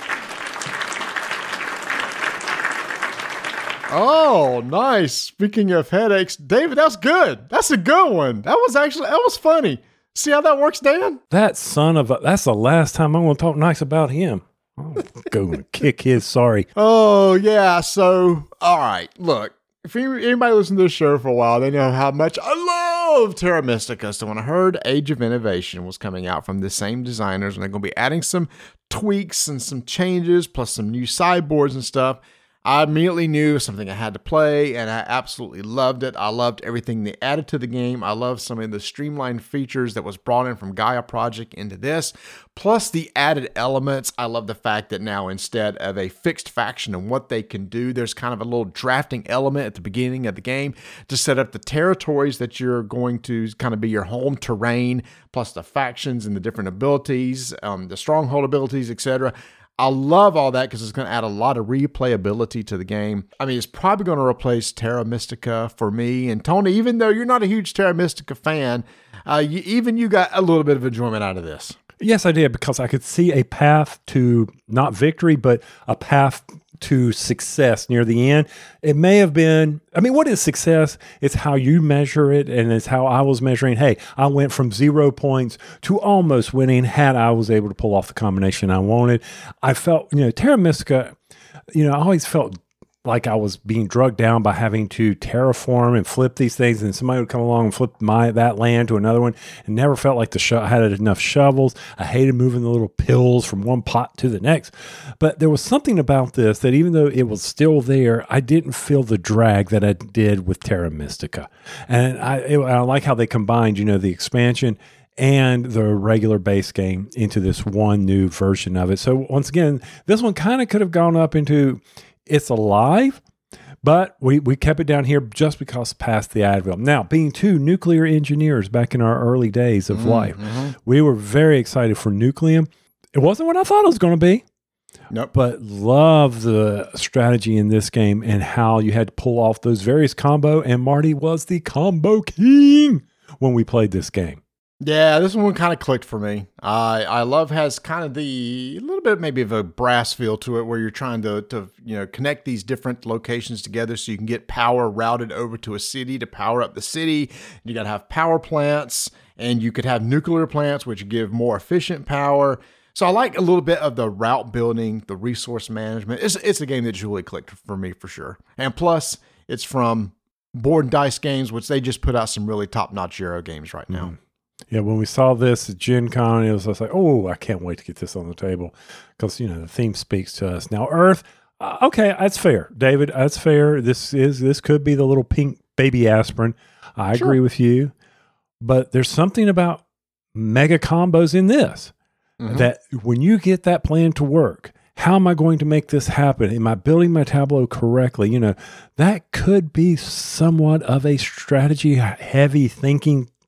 Speaker 3: Oh, nice. Speaking of headaches, David, that's good. That's a good one. That was actually, that was funny. See how that works, Dan?
Speaker 2: That son of a, that's the last time I'm going to talk nice about him. I'm going to kick his sorry.
Speaker 3: Oh, yeah. So, all right. Look, if anybody listened to this show for a while, they know how much I love Terra Mystica. So when I heard Age of Innovation was coming out from the same designers, and they're going to be adding some tweaks and some changes, plus some new sideboards and stuff, I immediately knew something I had to play, and I absolutely loved it. I loved everything they added to the game. I loved some of the streamlined features that was brought in from Gaia Project into this, plus the added elements. I love the fact that now instead of a fixed faction and what they can do, there's kind of a little drafting element at the beginning of the game to set up the territories that you're going to kind of be your home terrain, plus the factions and the different abilities, um, the stronghold abilities, et cetera. I love all that because it's going to add a lot of replayability to the game. I mean, it's probably going to replace Terra Mystica for me. And Tony, even though you're not a huge Terra Mystica fan, uh, you, even you got a little bit of enjoyment out of this.
Speaker 2: Yes, I did, because I could see a path to not victory, but a path to success near the end. It may have been, I mean, what is success? It's how you measure it, and it's how I was measuring. Hey, I went from zero points to almost winning had I was able to pull off the combination I wanted. I felt, you know, Terra Mystica, you know, I always felt like I was being drugged down by having to terraform and flip these things, and somebody would come along and flip my that land to another one, and never felt like the sho- I had enough shovels. I hated moving the little pills from one pot to the next. But there was something about this that even though it was still there, I didn't feel the drag that I did with Terra Mystica. And I, it, I like how they combined, you know, the expansion and the regular base game into this one new version of it. So once again, this one kind of could have gone up into It's Alive, but we, we kept it down here just because past the Advil. Now, being two nuclear engineers back in our early days of
Speaker 3: Mm-hmm,
Speaker 2: life,
Speaker 3: mm-hmm.
Speaker 2: we were very excited for Nucleum. It wasn't what I thought it was going to be.
Speaker 3: Nope.
Speaker 2: But love the strategy in this game and how you had to pull off those various combo, and Marty was the combo king when we played this game.
Speaker 3: Yeah, this one kind of clicked for me. I I love has kind of the a little bit maybe of a brass feel to it, where you're trying to to you know connect these different locations together so you can get power routed over to a city to power up the city. You got to have power plants, and you could have nuclear plants, which give more efficient power. So I like a little bit of the route building, the resource management. It's it's a game that really clicked for me for sure. And plus, it's from Board and Dice Games, which they just put out some really top notch Euro games right now.
Speaker 2: Mm. Yeah, when we saw this at Gen Con, it was just like, oh, I can't wait to get this on the table because, you know, the theme speaks to us. Now, Earth, uh, okay, that's fair. David, that's fair. This is this could be the little pink baby aspirin. I
Speaker 3: Sure.
Speaker 2: agree with you. But there's something about mega combos in this
Speaker 3: Mhm.
Speaker 2: that when you get that plan to work, how am I going to make this happen? Am I building my tableau correctly? You know, that could be somewhat of a strategy heavy thinking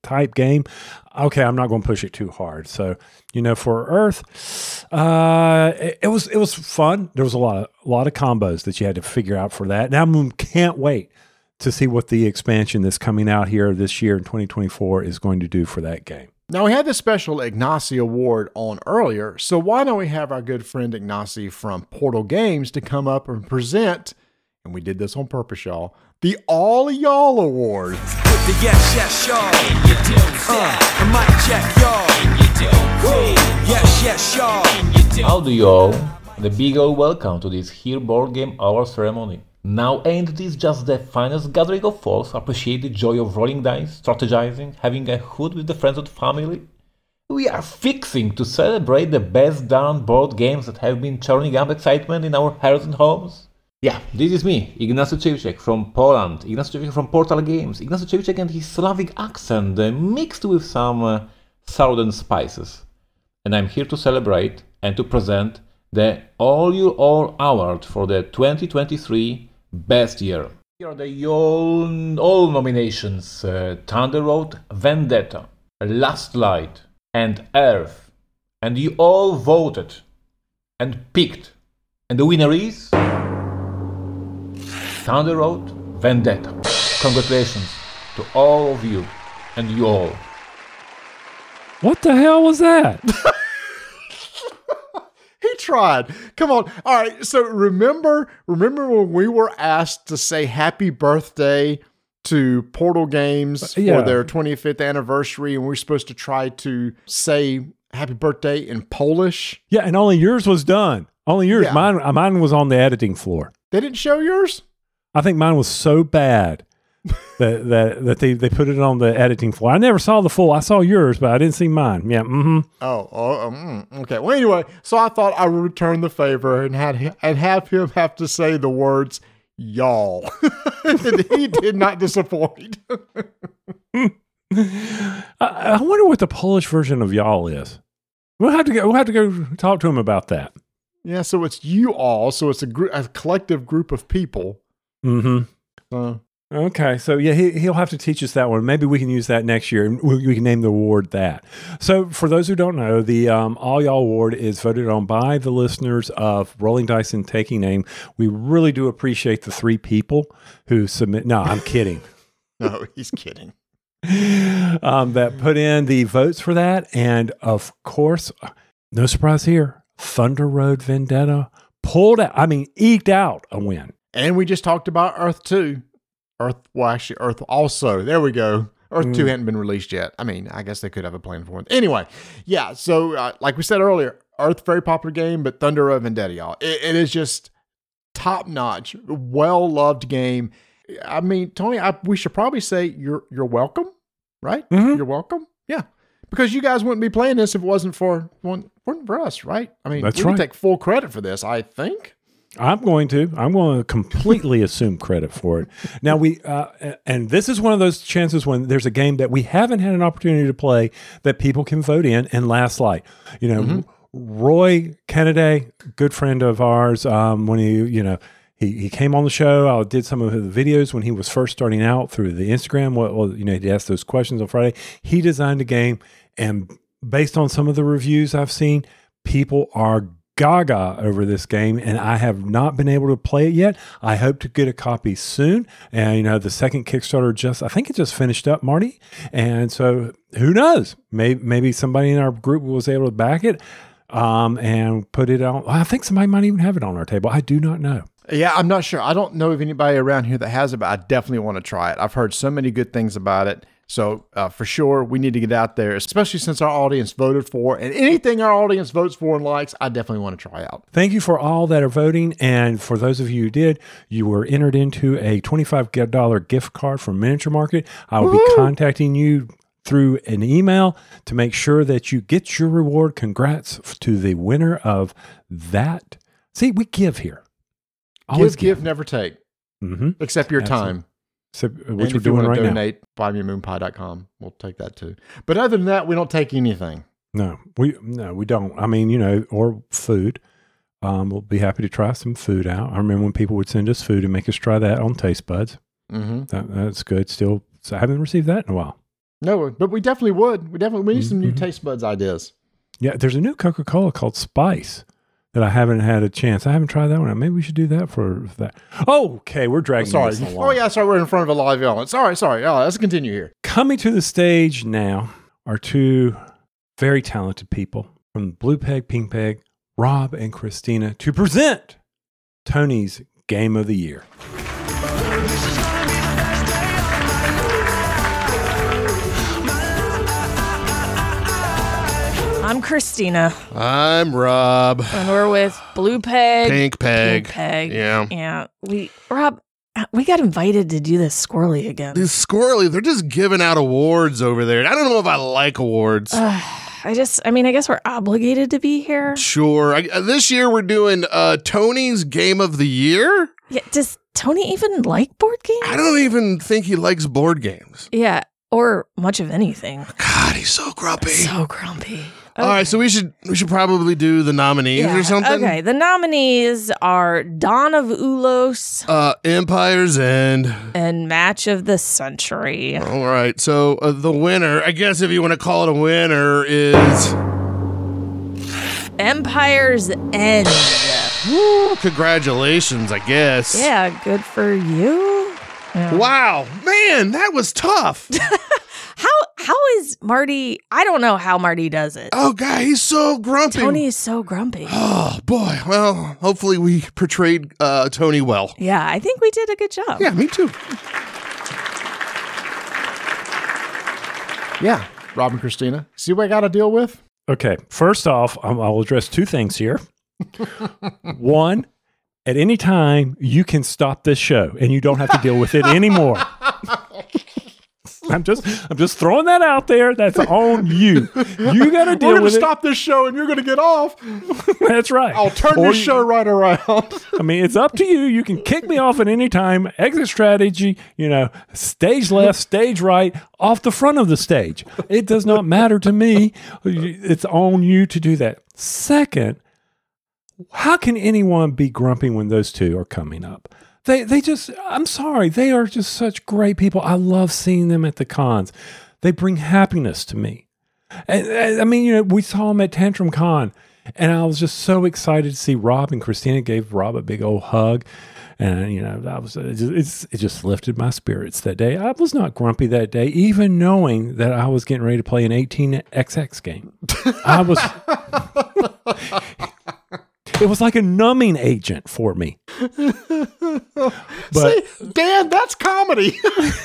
Speaker 2: type game, okay, I'm not going to push it too hard. So, you know, for Earth, uh, it, it was it was fun. There was a lot of a lot of combos that you had to figure out for that. Now I can't wait to see what the expansion that's coming out here this year in twenty twenty-four is going to do for that game.
Speaker 3: Now, we had the special Ignacy Award on earlier, so why don't we have our good friend Ignacy from Portal Games to come up and present, and we did this on purpose, y'all, the All Y'all Award.
Speaker 15: With the yes, yes, y'all. Can you do that? Uh, mic check, y'all. Can you do it? Yes, yes, y'all. Can you do
Speaker 19: How do you all? The big old welcome to this here board game hour ceremony. Now ain't this just the finest gathering of folks appreciate the joy of rolling dice, strategizing, having a hoot with the friends and family? We are fixing to celebrate the best darn board games that have been churning up excitement in our hearts and homes. Yeah, this is me, Ignacy Ciewiczek from Poland, Ignacy Ciewiczek from Portal Games, Ignacy Ciewiczek and his Slavic accent uh, mixed with some uh, southern spices. And I'm here to celebrate and to present the All You All Award for the twenty twenty-three Best Year. Here are the all, all nominations: uh, Thunder Road, Vendetta, Last Light, and Earth. And you all voted and picked. And the winner is Thunder Road, Vendetta. Congratulations to all of you and you all.
Speaker 2: What the hell was that?
Speaker 3: He tried. Come on. All right. So remember, remember when we were asked to say happy birthday to Portal Games
Speaker 2: yeah.
Speaker 3: for their twenty-fifth anniversary, and we were supposed to try to say happy birthday in Polish?
Speaker 2: Yeah, and only yours was done. Only yours.
Speaker 3: Yeah.
Speaker 2: Mine, mine was on the editing floor.
Speaker 3: They didn't show yours?
Speaker 2: I think mine was so bad that that that they, they put it on the editing floor. I never saw the full. I saw yours, but I didn't see mine. Yeah. Mm-hmm.
Speaker 3: Oh. oh um, okay. Well, anyway, so I thought I would return the favor and had him, and have him have to say the words "y'all." And he did not disappoint.
Speaker 2: I, I wonder what the Polish version of "y'all" is. We'll have to go. We'll have to go talk to him about that.
Speaker 3: Yeah. So it's you all. So it's a, gr- a collective group of people.
Speaker 2: Mm-hmm.
Speaker 3: So.
Speaker 2: Okay, so yeah, he, he'll have to teach us that one. Maybe we can use that next year, and we, we can name the award that. So for those who don't know, the um, All Y'all Award is voted on by the listeners of Rolling Dice and Taking Aim. We really do appreciate the three people who submit. No, I'm kidding.
Speaker 3: No, he's kidding.
Speaker 2: um, that put in the votes for that, and of course, no surprise here, Thunder Road Vendetta pulled out. I mean, eked out a win.
Speaker 3: And we just talked about Earth two. Earth, well, actually, Earth also. There we go. Earth mm. two hadn't been released yet. I mean, I guess they could have a plan for it. Anyway, yeah, so uh, like we said earlier, Earth, very popular game, but Thunder Road Vendetta, y'all. It, it is just top-notch, well-loved game. I mean, Tony, I, we should probably say you're you're welcome, right?
Speaker 2: Mm-hmm.
Speaker 3: You're welcome. Yeah. Because you guys wouldn't be playing this if it wasn't for, wasn't for us, right? I mean,
Speaker 2: That's
Speaker 3: we
Speaker 2: right.
Speaker 3: can take full credit for this, I think.
Speaker 2: I'm going to. I'm going to completely assume credit for it. Now we, uh, and this is one of those chances when there's a game that we haven't had an opportunity to play that people can vote in. And Last Light, you know, mm-hmm. Roy Kennedy, good friend of ours, um, when he, you know, he, he came on the show. I did some of the videos when he was first starting out through the Instagram. Well, you know, he asked those questions on Friday. He designed a game, and based on some of the reviews I've seen, people are gaga over this game, and I have not been able to play it yet. I hope to get a copy soon. And you know, the second Kickstarter just, I think it just finished up, Marty. And so who knows? Maybe maybe somebody in our group was able to back it um, and put it on. I think somebody might even have it on our table. I do not know.
Speaker 3: Yeah, I'm not sure. I don't know of anybody around here that has it, but I definitely want to try it. I've heard so many good things about it. So uh, for sure, we need to get out there, especially since our audience voted for, and anything our audience votes for and likes, I definitely want to try out.
Speaker 2: Thank you for all that are voting. And for those of you who did, you were entered into a twenty-five dollars gift card from Miniature Market. I will Woo-hoo! be contacting you through an email to make sure that you get your reward. Congrats to the winner of that. See, we give here.
Speaker 3: Always give, give, never take.
Speaker 2: Mm-hmm.
Speaker 3: Except your
Speaker 2: Absolutely.
Speaker 3: time.
Speaker 2: So,
Speaker 3: and
Speaker 2: which
Speaker 3: if
Speaker 2: we're
Speaker 3: you
Speaker 2: doing
Speaker 3: want
Speaker 2: right
Speaker 3: to
Speaker 2: now.
Speaker 3: donate, buy me a moon pie dot com. We'll take that too. But other than that, we don't take anything.
Speaker 2: No, we no, we don't. I mean, you know, or food. Um, we'll be happy to try some food out. I remember when people would send us food and make us try that on Taste Buds.
Speaker 3: Mm-hmm.
Speaker 2: That, that's good. Still, so I haven't received that in a while.
Speaker 3: No, but we definitely would. We definitely we need some new
Speaker 2: Mm-hmm.
Speaker 3: taste buds ideas.
Speaker 2: Yeah, there's a new Coca-Cola called Spice that I haven't had a chance. I haven't tried that one. Maybe we should do that for that. Oh, okay, we're dragging
Speaker 3: Sorry.
Speaker 2: this along.
Speaker 3: Oh yeah, sorry. We're in front of a live audience. Sorry, sorry. Oh, let's continue here.
Speaker 2: Coming to the stage now are two very talented people from Blue Peg, Pink Peg, Rob and Christina, to present Tony's Game of the Year.
Speaker 20: I'm Christina.
Speaker 7: I'm Rob.
Speaker 20: And we're with Blue Peg.
Speaker 7: Pink Peg.
Speaker 20: Pink Peg.
Speaker 7: Yeah.
Speaker 20: Yeah. We, Rob, we got invited to do this squirrely again.
Speaker 7: These squirrely, they're just giving out awards over there. I don't know if I like awards.
Speaker 20: Uh, I just, I mean, I guess we're obligated to be here.
Speaker 7: Sure. I, uh, this year we're doing uh, Tony's Game of the Year.
Speaker 20: Yeah. Does Tony even like board games?
Speaker 7: I don't even think he likes board games.
Speaker 20: Yeah. Or much of anything.
Speaker 7: God, he's so grumpy.
Speaker 20: So grumpy.
Speaker 7: All right, so we should we should probably do the nominees
Speaker 20: Yeah,
Speaker 7: or something.
Speaker 20: Okay, the nominees are Dawn of Ulos
Speaker 7: Uh, Empire's End.
Speaker 20: and Match of the Century.
Speaker 7: All right, so uh, the winner, I guess if you want to call it a winner, is
Speaker 20: Empire's End.
Speaker 7: Woo, congratulations, I guess.
Speaker 20: Yeah, good for you. Yeah.
Speaker 7: Wow, man, that was tough.
Speaker 20: How how is Marty? I don't know how Marty does it.
Speaker 7: Oh, God, he's so grumpy.
Speaker 20: Tony is so grumpy.
Speaker 7: Oh, boy. Well, hopefully we portrayed uh, Tony well.
Speaker 20: Yeah, I think we did a good job.
Speaker 7: Yeah, me too.
Speaker 3: Yeah, Rob and Christina. See what I got to deal with?
Speaker 2: Okay, first off, um, I'll address two things here. One, at any time, you can stop this show and you don't have to deal with it anymore. I'm just I'm just throwing that out there. That's on you. You got to deal
Speaker 3: We're gonna
Speaker 2: with
Speaker 3: stop this show and you're going to get off.
Speaker 2: it. That's right.
Speaker 3: I'll turn
Speaker 2: Or
Speaker 3: this
Speaker 2: you-
Speaker 3: show right around.
Speaker 2: I mean, it's up to you. You can kick me off at any time. Exit strategy, you know, stage left, stage right, off the front of the stage. It does not matter to me. It's on you to do that. Second, how can anyone be grumpy when those two are coming up? They they just, I'm sorry, they are just such great people. I love seeing them at the cons. They bring happiness to me. And, and, I mean, you know, we saw them at Tantrum Con, and I was just so excited to see Rob, and Christina gave Rob a big old hug. And, you know, I was, it just, it's, it just lifted my spirits that day. I was not grumpy that day, even knowing that I was getting ready to play an eighteen X X game. I was... It was like a numbing agent for me. But
Speaker 3: See, Dan, that's comedy.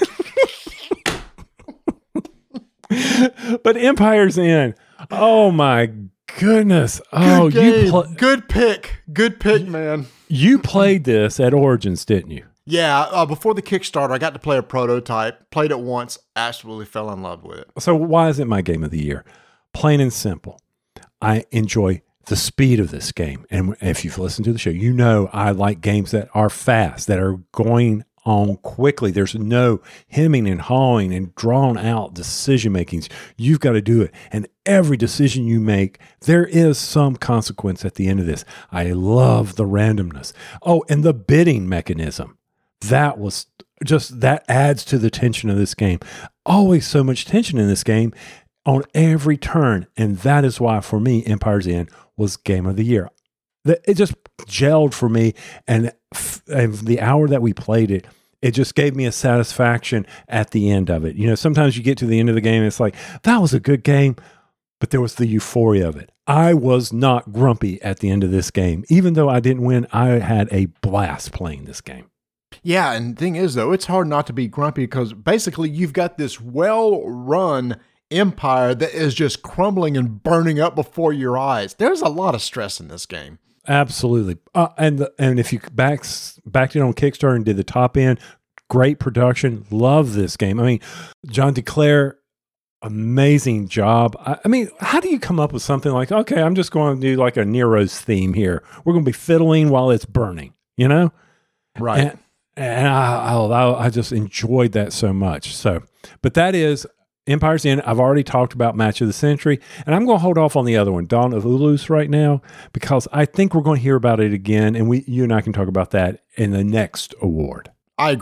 Speaker 2: but Empire's End. Oh my goodness. Oh,
Speaker 3: Good
Speaker 2: you
Speaker 3: game.
Speaker 2: pl-
Speaker 3: Good pick. Good pick, man.
Speaker 2: you played this at Origins, didn't you?
Speaker 3: Yeah, uh, before the Kickstarter, I got to play a prototype. Played it once. Absolutely fell in love with it.
Speaker 2: So why is it my game of the year? Plain and simple. I enjoy the speed of this game. And if you've listened to the show, you know I like games that are fast, that are going on quickly. There's no hemming and hawing and drawn out decision makings. You've got to do it. And every decision you make, there is some consequence at the end of this. I love the randomness. Oh, and the bidding mechanism. That was just, that adds to the tension of this game. Always so much tension in this game on every turn. And that is why, for me, Empire's End was game of the year. It just gelled for me. And, f- and the hour that we played it, it just gave me a satisfaction at the end of it. You know, sometimes you get to the end of the game and it's like, that was a good game, but there was the euphoria of it. I was not grumpy at the end of this game. Even though I didn't win, I had a blast playing this game.
Speaker 3: Yeah, and the thing is, though, it's hard not to be grumpy because basically you've got this well-run empire that is just crumbling and burning up before your eyes. There's a lot of stress in this game.
Speaker 2: Absolutely. Uh, and the, and if you back, backed it on Kickstarter and did the top end, great production. Love this game. I mean, John DeClaire, amazing job. I, I mean, how do you come up with something like, okay, I'm just going to do like a Nero's theme here. We're going to be fiddling while it's burning, you know?
Speaker 3: Right.
Speaker 2: And, and I, I, I just enjoyed that so much. So, but that is Empire's End. I've already talked about Match of the Century, and I'm going to hold off on the other one, Dawn of Ulos, right now, because I think we're going to hear about it again, and we, you and I can talk about that in the next award.
Speaker 3: I agree.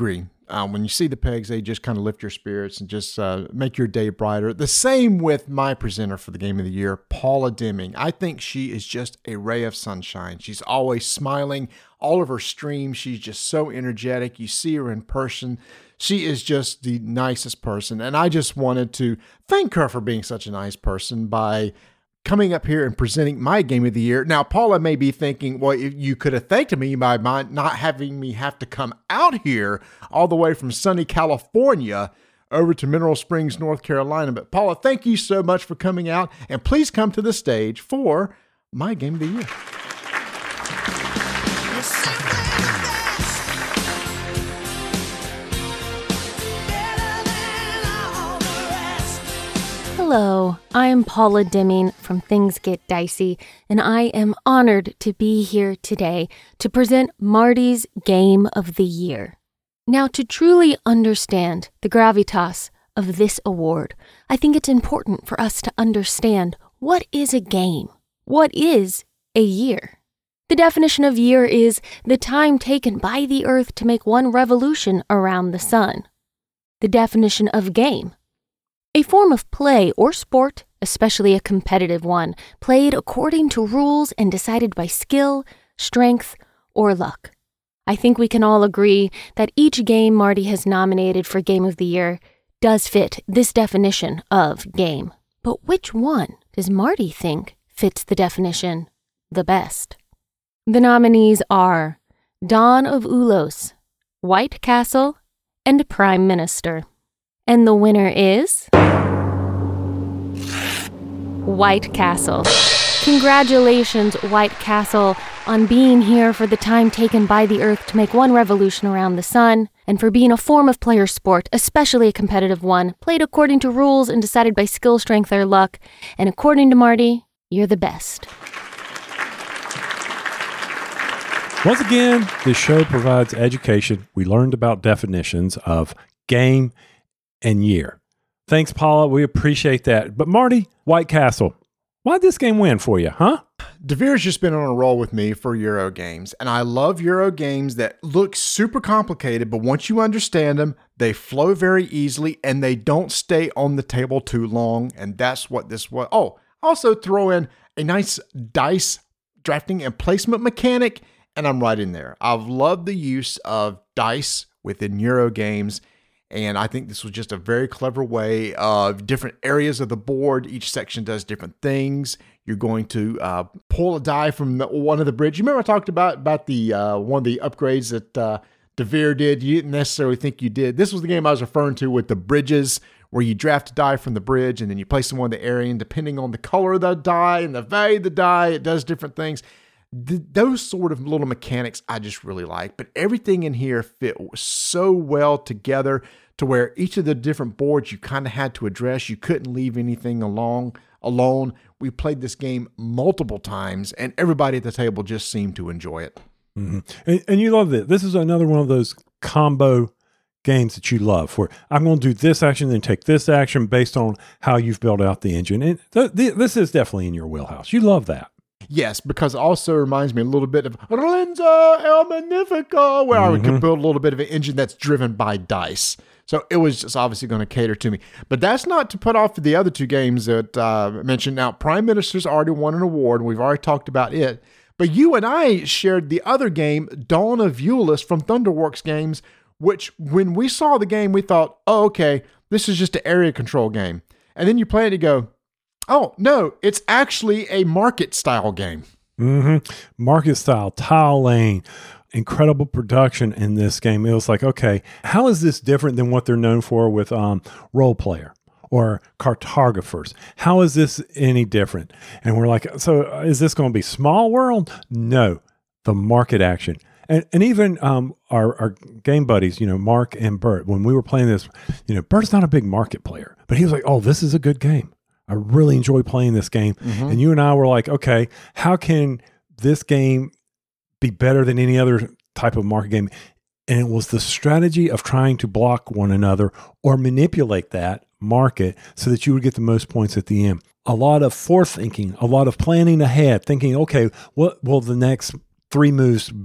Speaker 3: Uh, when you see the pegs, they just kind of lift your spirits and just uh, make your day brighter. The same with my presenter for the Game of the Year, Paula Deming. I think she is just a ray of sunshine. She's always smiling. All of her streams, she's just so energetic. You see her in person. She is just the nicest person. And I just wanted to thank her for being such a nice person by coming up here and presenting my Game of the Year. Now, Paula may be thinking, well, you could have thanked me by not having me have to come out here all the way from sunny California over to Mineral Springs, North Carolina. But Paula, thank you so much for coming out, and please come to the stage for my Game of the Year.
Speaker 21: Hello, I'm Paula Deming from Things Get Dicey, and I am honored to be here today to present Marty's Game of the Year. Now, to truly understand the gravitas of this award, I think it's important for us to understand what is a game? What is a year? The definition of year is the time taken by the Earth to make one revolution around the sun. The definition of game: a form of play or sport, especially a competitive one, played according to rules and decided by skill, strength, or luck. I think we can all agree that each game Marty has nominated for Game of the Year does fit this definition of game. But which one does Marty think fits the definition the best? The nominees are Dawn of Ulos, White Castle, and Prime Minister. And the winner is White Castle. Congratulations, White Castle, on being here for the time taken by the Earth to make one revolution around the sun, and for being a form of player sport, especially a competitive one, played according to rules and decided by skill, strength, or luck. And according to Marty, you're the best.
Speaker 2: Once again, this show provides education. We learned about definitions of game and year. Thanks, Paula. We appreciate that. But Marty, White Castle, why'd this game win for you, huh?
Speaker 3: DeVere's just been on a roll with me for Euro games, and I love Euro games that look super complicated, but once you understand them, they flow very easily, and they don't stay on the table too long, and that's what this was. Oh, also throw in a nice dice drafting and placement mechanic, and I'm right in there. I've loved the use of dice within Euro games, and I think this was just a very clever way of different areas of the board. Each section does different things. You're going to uh, pull a die from the, one of the bridges. You remember I talked about, about the uh, one of the upgrades that uh, DeVere did? You didn't necessarily think you did. This was the game I was referring to with the bridges, where you draft a die from the bridge and then you place them on the area, and depending on the color of the die and the value of the die, it does different things. Th- those sort of little mechanics I just really like, but everything in here fit so well together to where each of the different boards you kind of had to address. You couldn't leave anything along alone. We played this game multiple times, and everybody at the table just seemed to enjoy it.
Speaker 2: Mm-hmm. And, and you love it. This is another one of those combo games that you love, where I'm going to do this action, then take this action based on how you've built out the engine. And th- th- this is definitely in your wheelhouse. You love that.
Speaker 3: Yes, because it also reminds me a little bit of Renzo El Magnifico, where mm-hmm. I could build a little bit of an engine that's driven by dice. So it was just obviously going to cater to me. But that's not to put off the other two games that uh, I mentioned. Now, Prime Minister's already won an award, and we've already talked about it. But you and I shared the other game, Dawn of Ulos from Thunderworks Games, which when we saw the game, we thought, oh, okay, this is just an area control game. And then you play it and you go, oh, no, it's actually a market style game.
Speaker 2: Mm-hmm. Market style, tile lane, incredible production in this game. It was like, okay, how is this different than what they're known for with um, Role Player or Cartographers? How is this any different? And we're like, so is this going to be Small World? No, the market action. And and even um, our, our game buddies, you know, Mark and Bert, when we were playing this, you know, Bert's not a big market player, but he was like, oh, this is a good game. I really enjoy playing this game. Mm-hmm. And you and I were like, okay, how can this game be better than any other type of market game? And it was the strategy of trying to block one another or manipulate that market so that you would get the most points at the end. A lot of forethinking, a lot of planning ahead, thinking, okay, what will the next three moves be?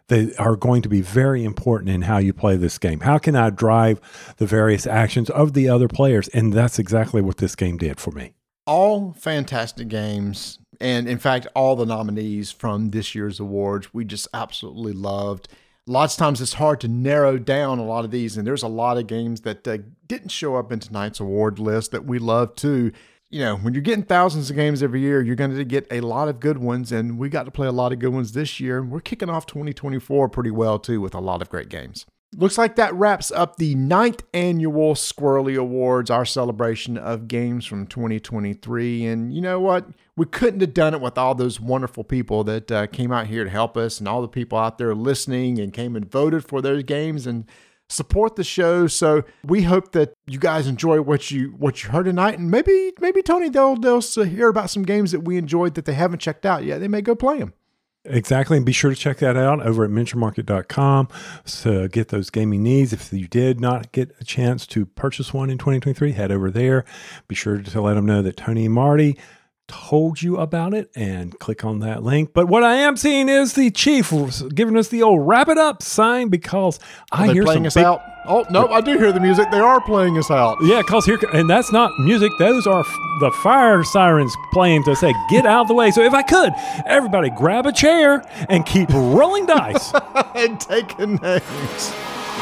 Speaker 2: that are going to be very important in how you play this game. How can I drive the various actions of the other players? And that's exactly what this game did for me.
Speaker 3: All fantastic games. And in fact, all the nominees from this year's awards, we just absolutely loved. Lots of times it's hard to narrow down a lot of these. And there's a lot of games that uh, didn't show up in tonight's award list that we love too. You know, when you're getting thousands of games every year, you're going to get a lot of good ones. And we got to play a lot of good ones this year. We're kicking off twenty twenty-four pretty well too with a lot of great games. Looks like that wraps up the ninth annual Squirrely Awards, our celebration of games from twenty twenty-three. And you know what? We couldn't have done it with all those wonderful people that uh, came out here to help us and all the people out there listening and came and voted for those games and support the show. So we hope that you guys enjoy what you what you heard tonight. And maybe, maybe Tony, they'll, they'll hear about some games that we enjoyed that they haven't checked out yet. They may go play them.
Speaker 2: Exactly. And be sure to check that out over at mentor market dot com to get those gaming needs. If you did not get a chance to purchase one in twenty twenty-three, head over there. Be sure to let them know that Tony and Marty told you about it and click on that link. But what I am seeing is the Chief giving us the old wrap it up sign because
Speaker 3: Are
Speaker 2: I
Speaker 3: they
Speaker 2: hear
Speaker 3: playing
Speaker 2: some
Speaker 3: us
Speaker 2: big-
Speaker 3: out. Oh, no, I do hear the music. They are playing us out.
Speaker 2: Yeah, because here, and that's not music. Those are f- the fire sirens playing to say, get out of the way. So if I could, everybody grab a chair and keep rolling dice.
Speaker 3: And taking names.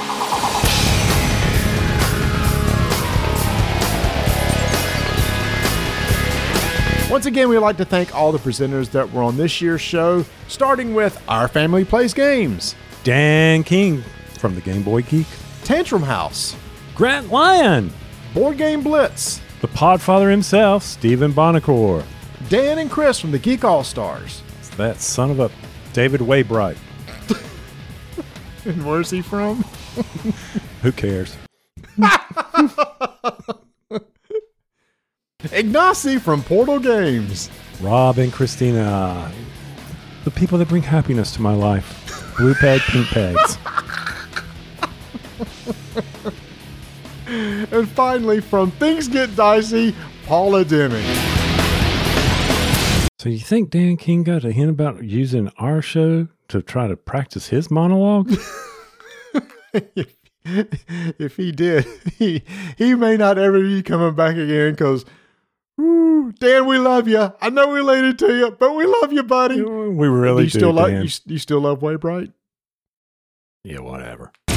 Speaker 3: Once again, we'd like to thank all the presenters that were on this year's show, starting with Our Family Plays Games,
Speaker 2: Dan King from the Game Boy Geek,
Speaker 3: Tantrum House,
Speaker 2: Grant Lyon,
Speaker 3: Board Game Blitz,
Speaker 2: the Podfather himself, Stephen Bonacore,
Speaker 3: Dan and Chris from the Geek All-Stars.
Speaker 2: That son of a David Waybright.
Speaker 3: And where's he from?
Speaker 2: Who cares?
Speaker 3: Ignacy from Portal Games.
Speaker 2: Rob and Christina, the people that bring happiness to my life. Blue peg, pink pegs.
Speaker 3: And finally, from Things Get Dicey, Paula Deming.
Speaker 2: So you think Dan King got a hint about using our show to try to practice his monologue?
Speaker 3: if, if he did, he, he may not ever be coming back again because, Dan, we love you. I know we laid it to you, but we love you, buddy.
Speaker 2: We really
Speaker 3: do. You
Speaker 2: do,
Speaker 3: still love
Speaker 2: Dan.
Speaker 3: you, you still love Waybright?
Speaker 2: Yeah, whatever.